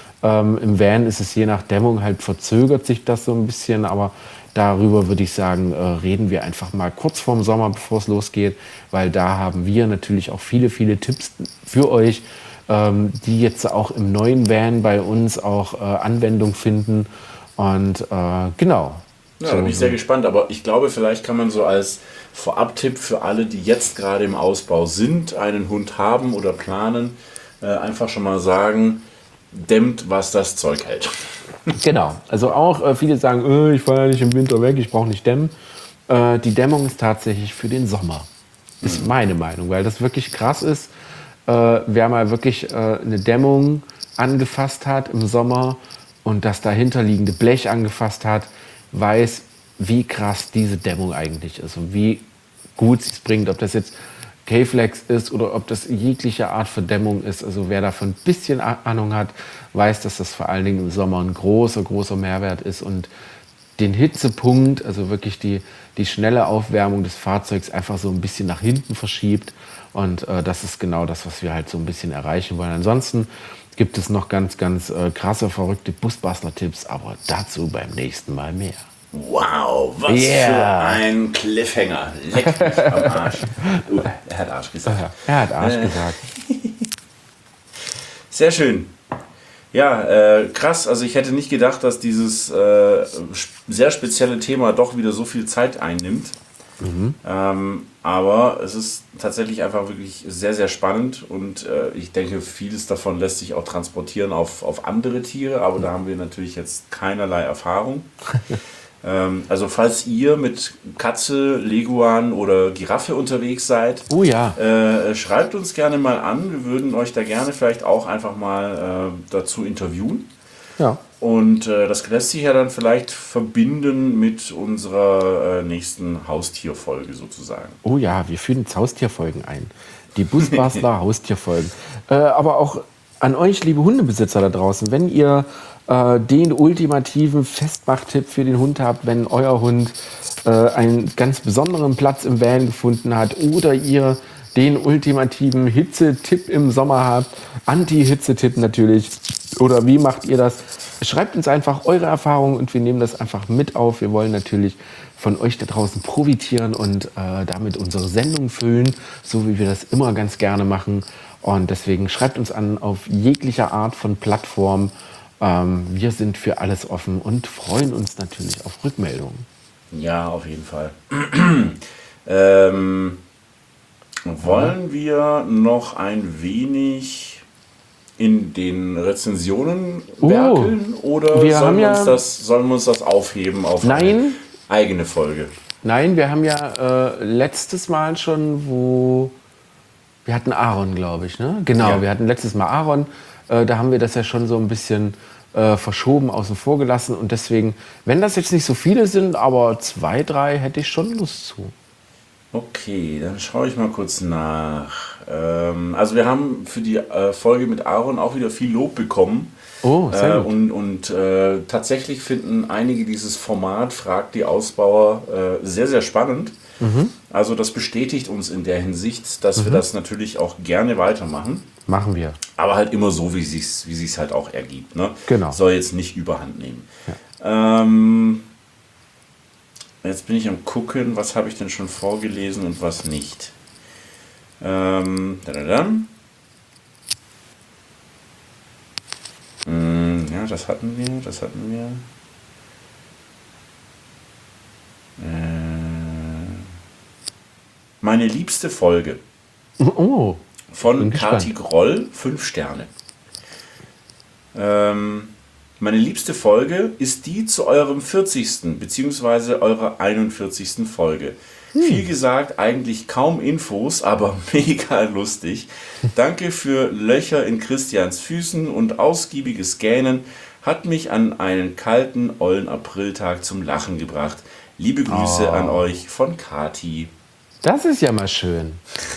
Im Van ist es je nach Dämmung halt, verzögert sich das so ein bisschen, aber darüber würde ich sagen, reden wir einfach mal kurz vorm Sommer, bevor es losgeht, weil da haben wir natürlich auch viele, viele Tipps für euch, die jetzt auch im neuen Van bei uns auch Anwendung finden. Und genau. Ja, da bin ich sehr gespannt, aber ich glaube, vielleicht kann man so als Vorab-Tipp für alle, die jetzt gerade im Ausbau sind, einen Hund haben oder planen, einfach schon mal sagen, dämmt, was das Zeug hält. Genau, also auch viele sagen, ich fahre ja nicht im Winter weg, ich brauche nicht dämmen. Die Dämmung ist tatsächlich für den Sommer, ist meine Meinung, weil das wirklich krass ist. Wer mal wirklich eine Dämmung angefasst hat im Sommer und das dahinterliegende Blech angefasst hat, weiß, wie krass diese Dämmung eigentlich ist und wie gut sie es bringt. Ob das jetzt K-Flex ist oder ob das jegliche Art von Dämmung ist. Also wer davon ein bisschen Ahnung hat, weiß, dass das vor allen Dingen im Sommer ein großer, großer Mehrwert ist und den Hitzepunkt, also wirklich die schnelle Aufwärmung des Fahrzeugs einfach so ein bisschen nach hinten verschiebt. Und das ist genau das, was wir halt so ein bisschen erreichen wollen. Ansonsten gibt es noch ganz, ganz krasse, verrückte Busbastler-Tipps, aber dazu beim nächsten Mal mehr. Wow, was für ein Cliffhanger. Leck mich am Arsch. Er hat Arsch gesagt. Er hat Arsch gesagt. Sehr schön. Ja, krass. Also ich hätte nicht gedacht, dass dieses sehr spezielle Thema doch wieder so viel Zeit einnimmt. Aber es ist tatsächlich einfach wirklich sehr, sehr spannend und ich denke, vieles davon lässt sich auch transportieren auf andere Tiere, aber da haben wir natürlich jetzt keinerlei Erfahrung. Also falls ihr mit Katze, Leguan oder Giraffe unterwegs seid, oh ja. Schreibt uns gerne mal an. Wir würden euch da gerne vielleicht auch einfach mal dazu interviewen. Ja. Und das lässt sich ja dann vielleicht verbinden mit unserer nächsten Haustierfolge sozusagen. Oh ja, wir führen jetzt Haustierfolgen ein. Die Busbastler Haustierfolgen. Aber auch an euch, liebe Hundebesitzer da draußen, wenn ihr den ultimativen Festmachtipp für den Hund habt, wenn euer Hund einen ganz besonderen Platz im Van gefunden hat oder ihr den ultimativen Hitzetipp im Sommer habt, Anti-Hitzetipp natürlich, oder wie macht ihr das? Schreibt uns einfach eure Erfahrungen und wir nehmen das einfach mit auf. Wir wollen natürlich von euch da draußen profitieren und damit unsere Sendung füllen, so wie wir das immer ganz gerne machen. Und deswegen schreibt uns an auf jeglicher Art von Plattform. Wir sind für alles offen und freuen uns natürlich auf Rückmeldungen. Ja, auf jeden Fall. Wollen wir noch ein wenig in den Rezensionen werkeln oder sollen wir uns das aufheben auf eine eigene Folge? Nein, wir haben ja letztes Mal schon, wir hatten Aaron, glaube ich, ne? Genau, ja. Wir hatten letztes Mal Aaron, da haben wir das ja schon so ein bisschen verschoben, außen vor gelassen und deswegen, wenn das jetzt nicht so viele sind, aber 2, 3 hätte ich schon Lust zu. Okay, dann schaue ich mal kurz nach. Also wir haben für die Folge mit Aaron auch wieder viel Lob bekommen. Oh, sehr gut. Und tatsächlich finden einige dieses Format Fragt die Ausbauer sehr, sehr spannend. Mhm. Also das bestätigt uns in der Hinsicht, dass wir das natürlich auch gerne weitermachen. Machen wir. Aber halt immer so, wie sich's halt auch ergibt. Ne? Genau. Soll jetzt nicht überhand nehmen. Ja. Jetzt bin ich am gucken, was habe ich denn schon vorgelesen und was nicht. Ja, das hatten wir. Meine liebste Folge. Oh. Von Kati Groll, 5 Sterne. Meine liebste Folge ist die zu eurem 40. bzw. eurer 41. Folge. Viel gesagt, eigentlich kaum Infos, aber mega lustig. Danke für Löcher in Christians Füßen und ausgiebiges Gähnen hat mich an einen kalten, ollen Apriltag zum Lachen gebracht. Liebe Grüße an euch von Kati. Das ist ja mal schön.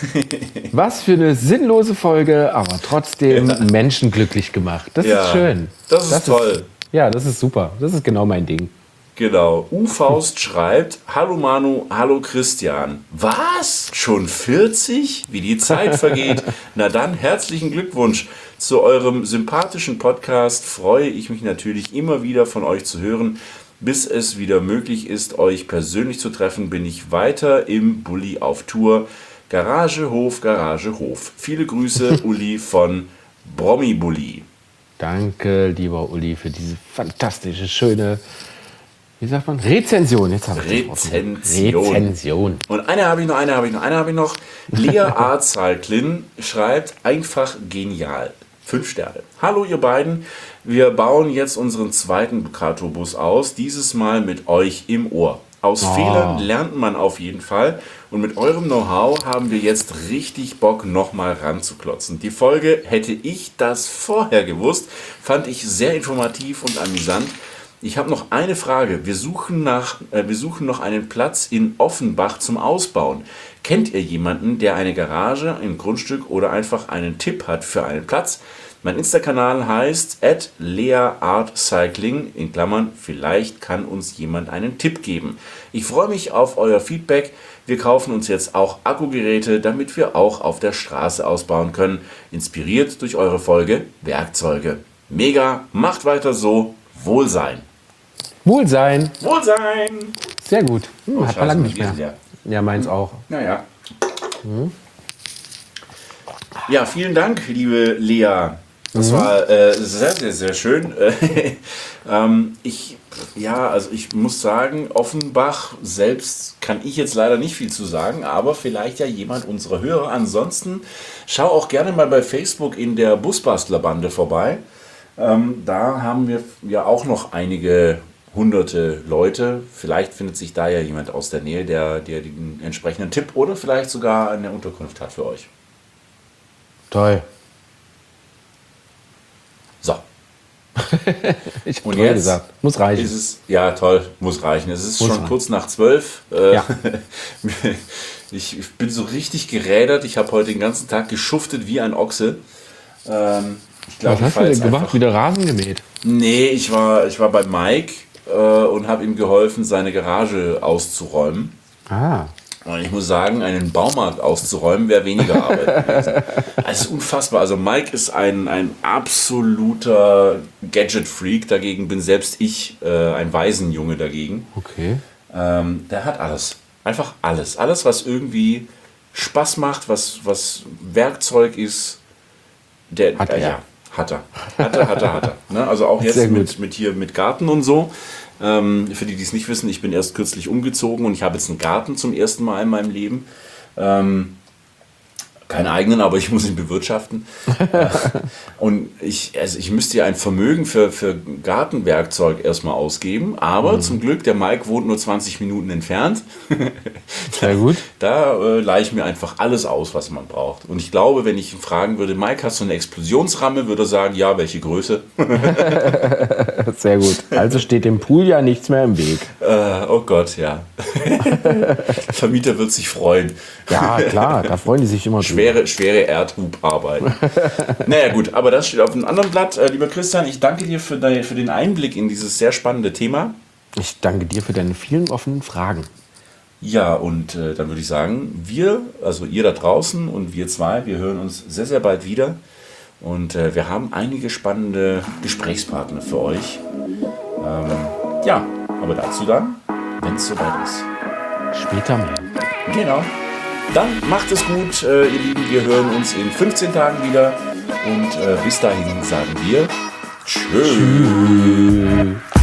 Was für eine sinnlose Folge, aber trotzdem Menschen glücklich gemacht. Das ist schön. Das ist toll. Das ist super. Das ist genau mein Ding. Genau. U-Faust schreibt, hallo Manu, hallo Christian. Was? Schon 40? Wie die Zeit vergeht. Na dann, herzlichen Glückwunsch zu eurem sympathischen Podcast. Freue ich mich natürlich immer wieder von euch zu hören. Bis es wieder möglich ist, euch persönlich zu treffen, bin ich weiter im Bulli auf Tour. Garage, Hof, Garage, Hof. Viele Grüße, Uli von Brommi Bulli. Danke, lieber Uli, für diese fantastische, schöne, wie sagt man, Rezension. Jetzt habe ich Rezension. Und eine habe ich noch. Lea Arzalklin schreibt, einfach genial. 5 Sterne. Hallo ihr beiden, wir bauen jetzt unseren zweiten Ducato-Bus aus, dieses Mal mit euch im Ohr. Aus Fehlern lernt man auf jeden Fall und mit eurem Know-how haben wir jetzt richtig Bock, nochmal ranzuklotzen. Die Folge, hätte ich das vorher gewusst, fand ich sehr informativ und amüsant. Ich habe noch eine Frage. Wir suchen noch einen Platz in Offenbach zum Ausbauen. Kennt ihr jemanden, der eine Garage, ein Grundstück oder einfach einen Tipp hat für einen Platz? Mein Insta-Kanal heißt @leaartcycling, in Klammern, vielleicht kann uns jemand einen Tipp geben. Ich freue mich auf euer Feedback. Wir kaufen uns jetzt auch Akkugeräte, damit wir auch auf der Straße ausbauen können. Inspiriert durch eure Folge Werkzeuge. Mega, macht weiter so. Wohlsein. Wohlsein. Sehr gut. Hat man lange nicht mehr. Ja, meins auch. Naja. Ja, vielen Dank, liebe Lea. Das war sehr, sehr, sehr schön. Ich muss sagen, Offenbach selbst kann ich jetzt leider nicht viel zu sagen, aber vielleicht ja jemand unserer Hörer. Ansonsten schau auch gerne mal bei Facebook in der Busbastlerbande vorbei. Da haben wir ja auch noch einige hunderte Leute. Vielleicht findet sich da ja jemand aus der Nähe, der den entsprechenden Tipp oder vielleicht sogar eine Unterkunft hat für euch. Toll. So. Ich habe jetzt gesagt, muss reichen. Ja, toll, muss reichen. Es ist schon kurz nach 12. Ja. Ich bin so richtig gerädert. Ich habe heute den ganzen Tag geschuftet wie ein Ochse. Ich glaub, Was hast du denn gemacht? Wieder Rasen gemäht? Nee, ich war bei Mike und habe ihm geholfen, seine Garage auszuräumen. Ah. Und ich muss sagen, einen Baumarkt auszuräumen wäre weniger Arbeit gewesen. Es ist unfassbar. Also Mike ist ein absoluter Gadget-Freak. Dagegen bin selbst ich ein Waisenjunge dagegen. Okay. Der hat alles. Einfach alles. Alles, was irgendwie Spaß macht, was Werkzeug ist. Hat er. Ja, hat er. Ne? Also auch jetzt mit Garten und so. Für die es nicht wissen, ich bin erst kürzlich umgezogen und ich habe jetzt einen Garten zum ersten Mal in meinem Leben. Keinen eigenen, aber ich muss ihn bewirtschaften. Und ich müsste ja ein Vermögen für Gartenwerkzeug erstmal ausgeben, aber zum Glück, der Mike wohnt nur 20 Minuten entfernt. Sehr gut. Da leihe ich mir einfach alles aus, was man braucht. Und ich glaube, wenn ich ihn fragen würde, Mike, hast du eine Explosionsramme, würde er sagen, ja, welche Größe? Sehr gut. Also steht dem Pool ja nichts mehr im Weg. Oh Gott, ja. Der Vermieter wird sich freuen. Ja, klar, da freuen die sich immer drüber. Schwere Erdhubarbeit. Naja gut, aber das steht auf einem anderen Blatt. Lieber Christian, ich danke dir für den Einblick in dieses sehr spannende Thema. Ich danke dir für deine vielen offenen Fragen. Ja, und dann würde ich sagen, also ihr da draußen und wir zwei, wir hören uns sehr, sehr bald wieder. Und wir haben einige spannende Gesprächspartner für euch. Ja, aber dazu dann, wenn es soweit ist. Später mehr. Genau. Dann macht es gut, ihr Lieben. Wir hören uns in 15 Tagen wieder. Und bis dahin sagen wir Tschüss.